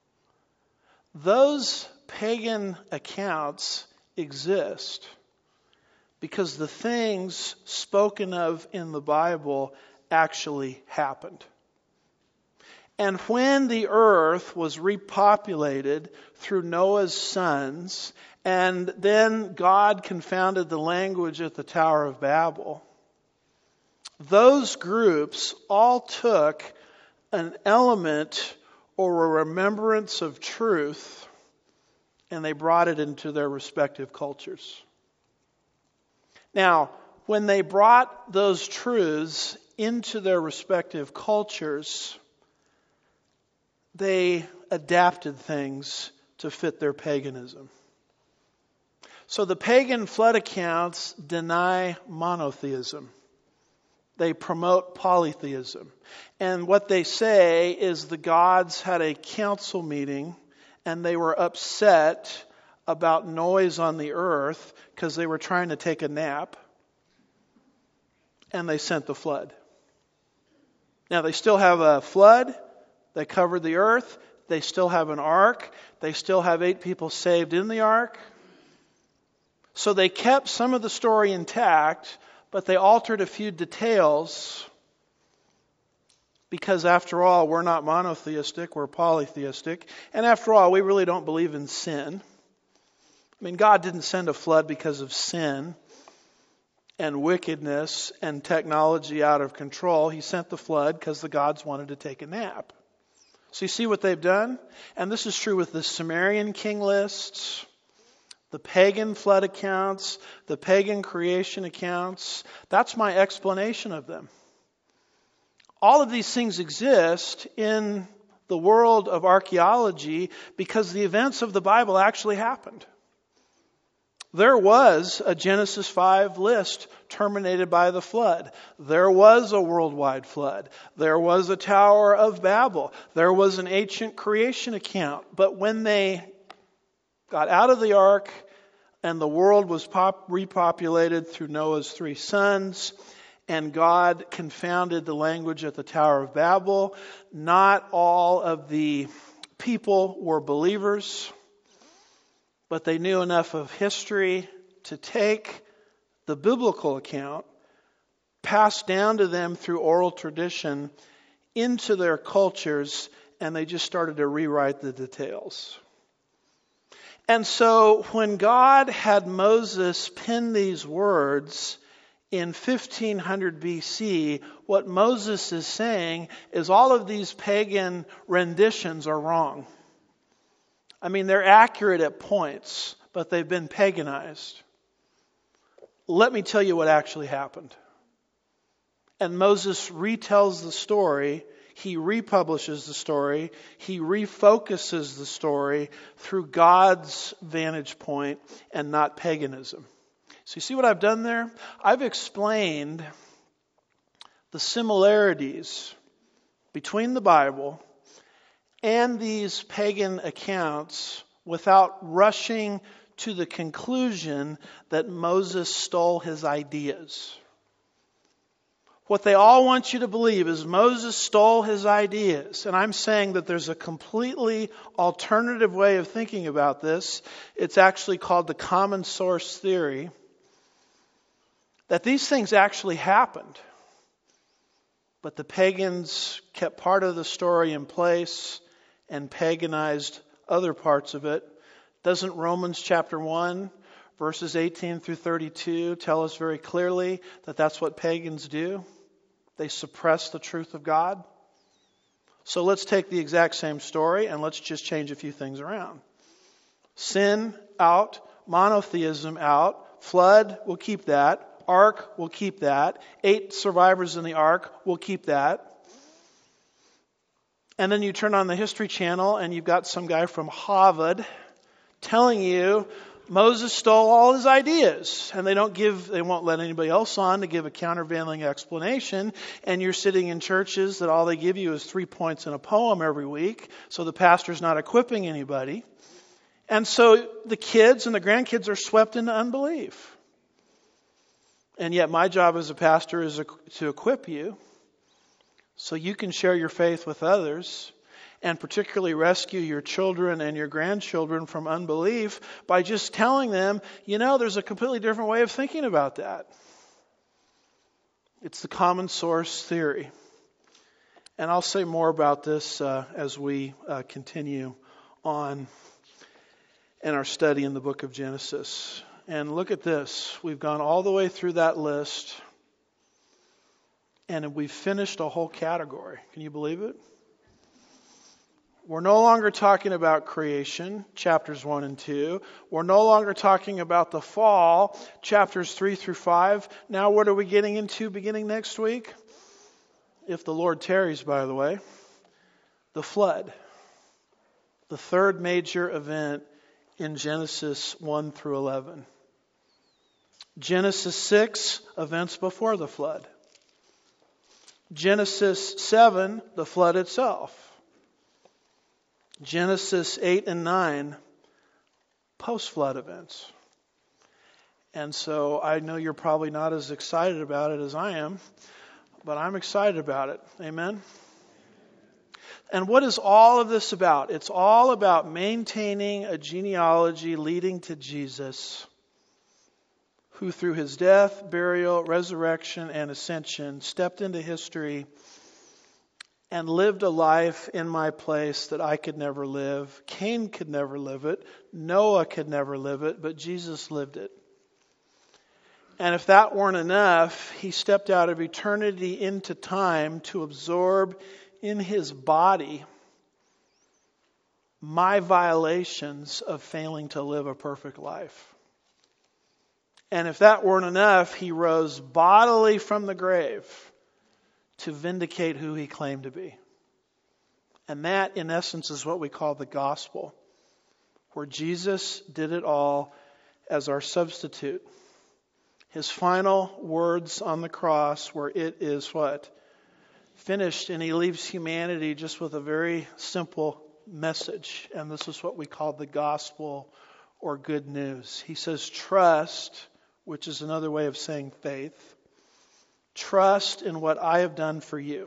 Those pagan accounts exist because the things spoken of in the Bible actually happened. And when the earth was repopulated through Noah's sons, and then God confounded the language at the Tower of Babel, those groups all took an element or a remembrance of truth, and they brought it into their respective cultures. Now, when they brought those truths into their respective cultures, they adapted things to fit their paganism. So the pagan flood accounts deny monotheism. They promote polytheism. And what they say is the gods had a council meeting and they were upset about noise on the earth because they were trying to take a nap, and they sent the flood. Now they still have a flood that covered the earth. They still have an ark. They still have 8 people saved in the ark. So they kept some of the story intact, but they altered a few details because after all, we're not monotheistic, we're polytheistic. And after all, we really don't believe in sin. I mean, God didn't send a flood because of sin and wickedness and technology out of control. He sent the flood because the gods wanted to take a nap. So you see what they've done? And this is true with the Sumerian king lists, the pagan flood accounts, the pagan creation accounts. That's my explanation of them. All of these things exist in the world of archaeology because the events of the Bible actually happened. There was a Genesis 5 list terminated by the flood. There was a worldwide flood. There was a Tower of Babel. There was an ancient creation account. But when they got out of the ark and the world was repopulated through Noah's 3 sons, and God confounded the language at the Tower of Babel, not all of the people were believers. But they knew enough of history to take the biblical account, passed down to them through oral tradition, into their cultures, and they just started to rewrite the details. And so when God had Moses pen these words in 1500 BC, what Moses is saying is all of these pagan renditions are wrong. I mean, they're accurate at points, but they've been paganized. Let me tell you what actually happened. And Moses retells the story. He republishes the story. He refocuses the story through God's vantage point and not paganism. So you see what I've done there? I've explained the similarities between the Bible and these pagan accounts without rushing to the conclusion that Moses stole his ideas. What they all want you to believe is Moses stole his ideas. And I'm saying that there's a completely alternative way of thinking about this. It's actually called the common source theory. That these things actually happened. But the pagans kept part of the story in place and paganized other parts of it. Doesn't Romans chapter 1, verses 18 through 32 tell us very clearly that that's what pagans do? They suppress the truth of God. So let's take the exact same story and let's just change a few things around. Sin out, monotheism out, flood, we'll keep that. Ark, we'll keep that. 8 survivors in the ark, we'll keep that. And then you turn on the History Channel and you've got some guy from Harvard telling you Moses stole all his ideas. And they won't let anybody else on to give a countervailing explanation. And you're sitting in churches that all they give you is 3 points in a poem every week. So the pastor's not equipping anybody. And so the kids and the grandkids are swept into unbelief. And yet my job as a pastor is to equip you so you can share your faith with others and particularly rescue your children and your grandchildren from unbelief by just telling them, there's a completely different way of thinking about that. It's the common source theory. And I'll say more about this as we continue on in our study in the book of Genesis. And look at this. We've gone all the way through that list and we've finished a whole category. Can you believe it? We're no longer talking about creation, chapters 1 and 2. We're no longer talking about the fall, chapters 3 through 5. Now what are we getting into beginning next week? If the Lord tarries, by the way. The flood. The third major event in Genesis 1 through 11. Genesis 6, events before the flood. Genesis 7, the flood itself. Genesis 8 and 9, post-flood events. And so I know you're probably not as excited about it as I am, but I'm excited about it. Amen? And what is all of this about? It's all about maintaining a genealogy leading to Jesus, who through his death, burial, resurrection, and ascension stepped into history and lived a life in my place that I could never live. Cain could never live it. Noah could never live it, but Jesus lived it. And if that weren't enough, he stepped out of eternity into time to absorb in his body my violations of failing to live a perfect life. And if that weren't enough, he rose bodily from the grave to vindicate who he claimed to be. And that, in essence, is what we call the gospel, where Jesus did it all as our substitute. His final words on the cross where it is what? Finished. And he leaves humanity just with a very simple message. And this is what we call the gospel or good news. He says, trust, which is another way of saying faith. Trust in what I have done for you.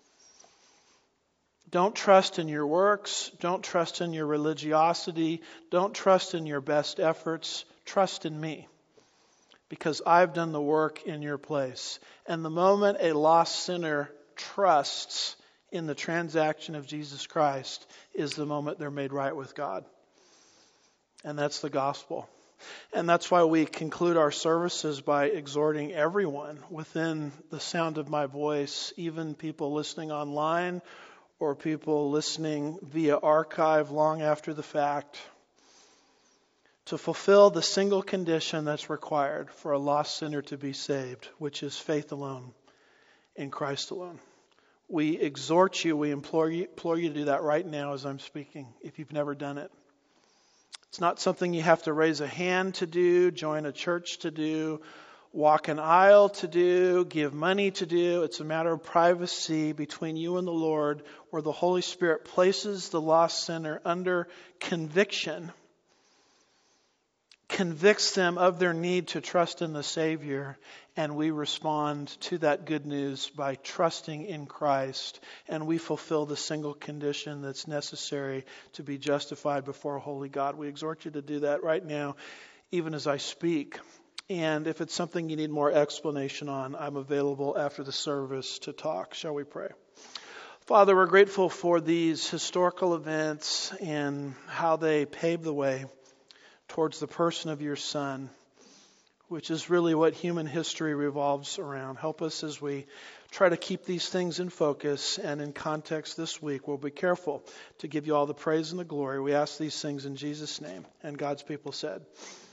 Don't trust in your works. Don't trust in your religiosity. Don't trust in your best efforts. Trust in me. Because I've done the work in your place. And the moment a lost sinner trusts in the transaction of Jesus Christ is the moment they're made right with God. And that's the gospel. And that's why we conclude our services by exhorting everyone within the sound of my voice, even people listening online or people listening via archive long after the fact, to fulfill the single condition that's required for a lost sinner to be saved, which is faith alone in Christ alone. We exhort you, we implore you to do that right now as I'm speaking, if you've never done it. It's not something you have to raise a hand to do, join a church to do, walk an aisle to do, give money to do. It's a matter of privacy between you and the Lord, where the Holy Spirit places the lost sinner under conviction convicts them of their need to trust in the Savior, and we respond to that good news by trusting in Christ, and we fulfill the single condition that's necessary to be justified before a holy God. We exhort you to do that right now, even as I speak. And if it's something you need more explanation on, I'm available after the service to talk. Shall we pray? Father, we're grateful for these historical events and how they pave the way towards the person of your Son, which is really what human history revolves around. Help us as we try to keep these things in focus and in context this week. We'll be careful to give you all the praise and the glory. We ask these things in Jesus' name. And God's people said,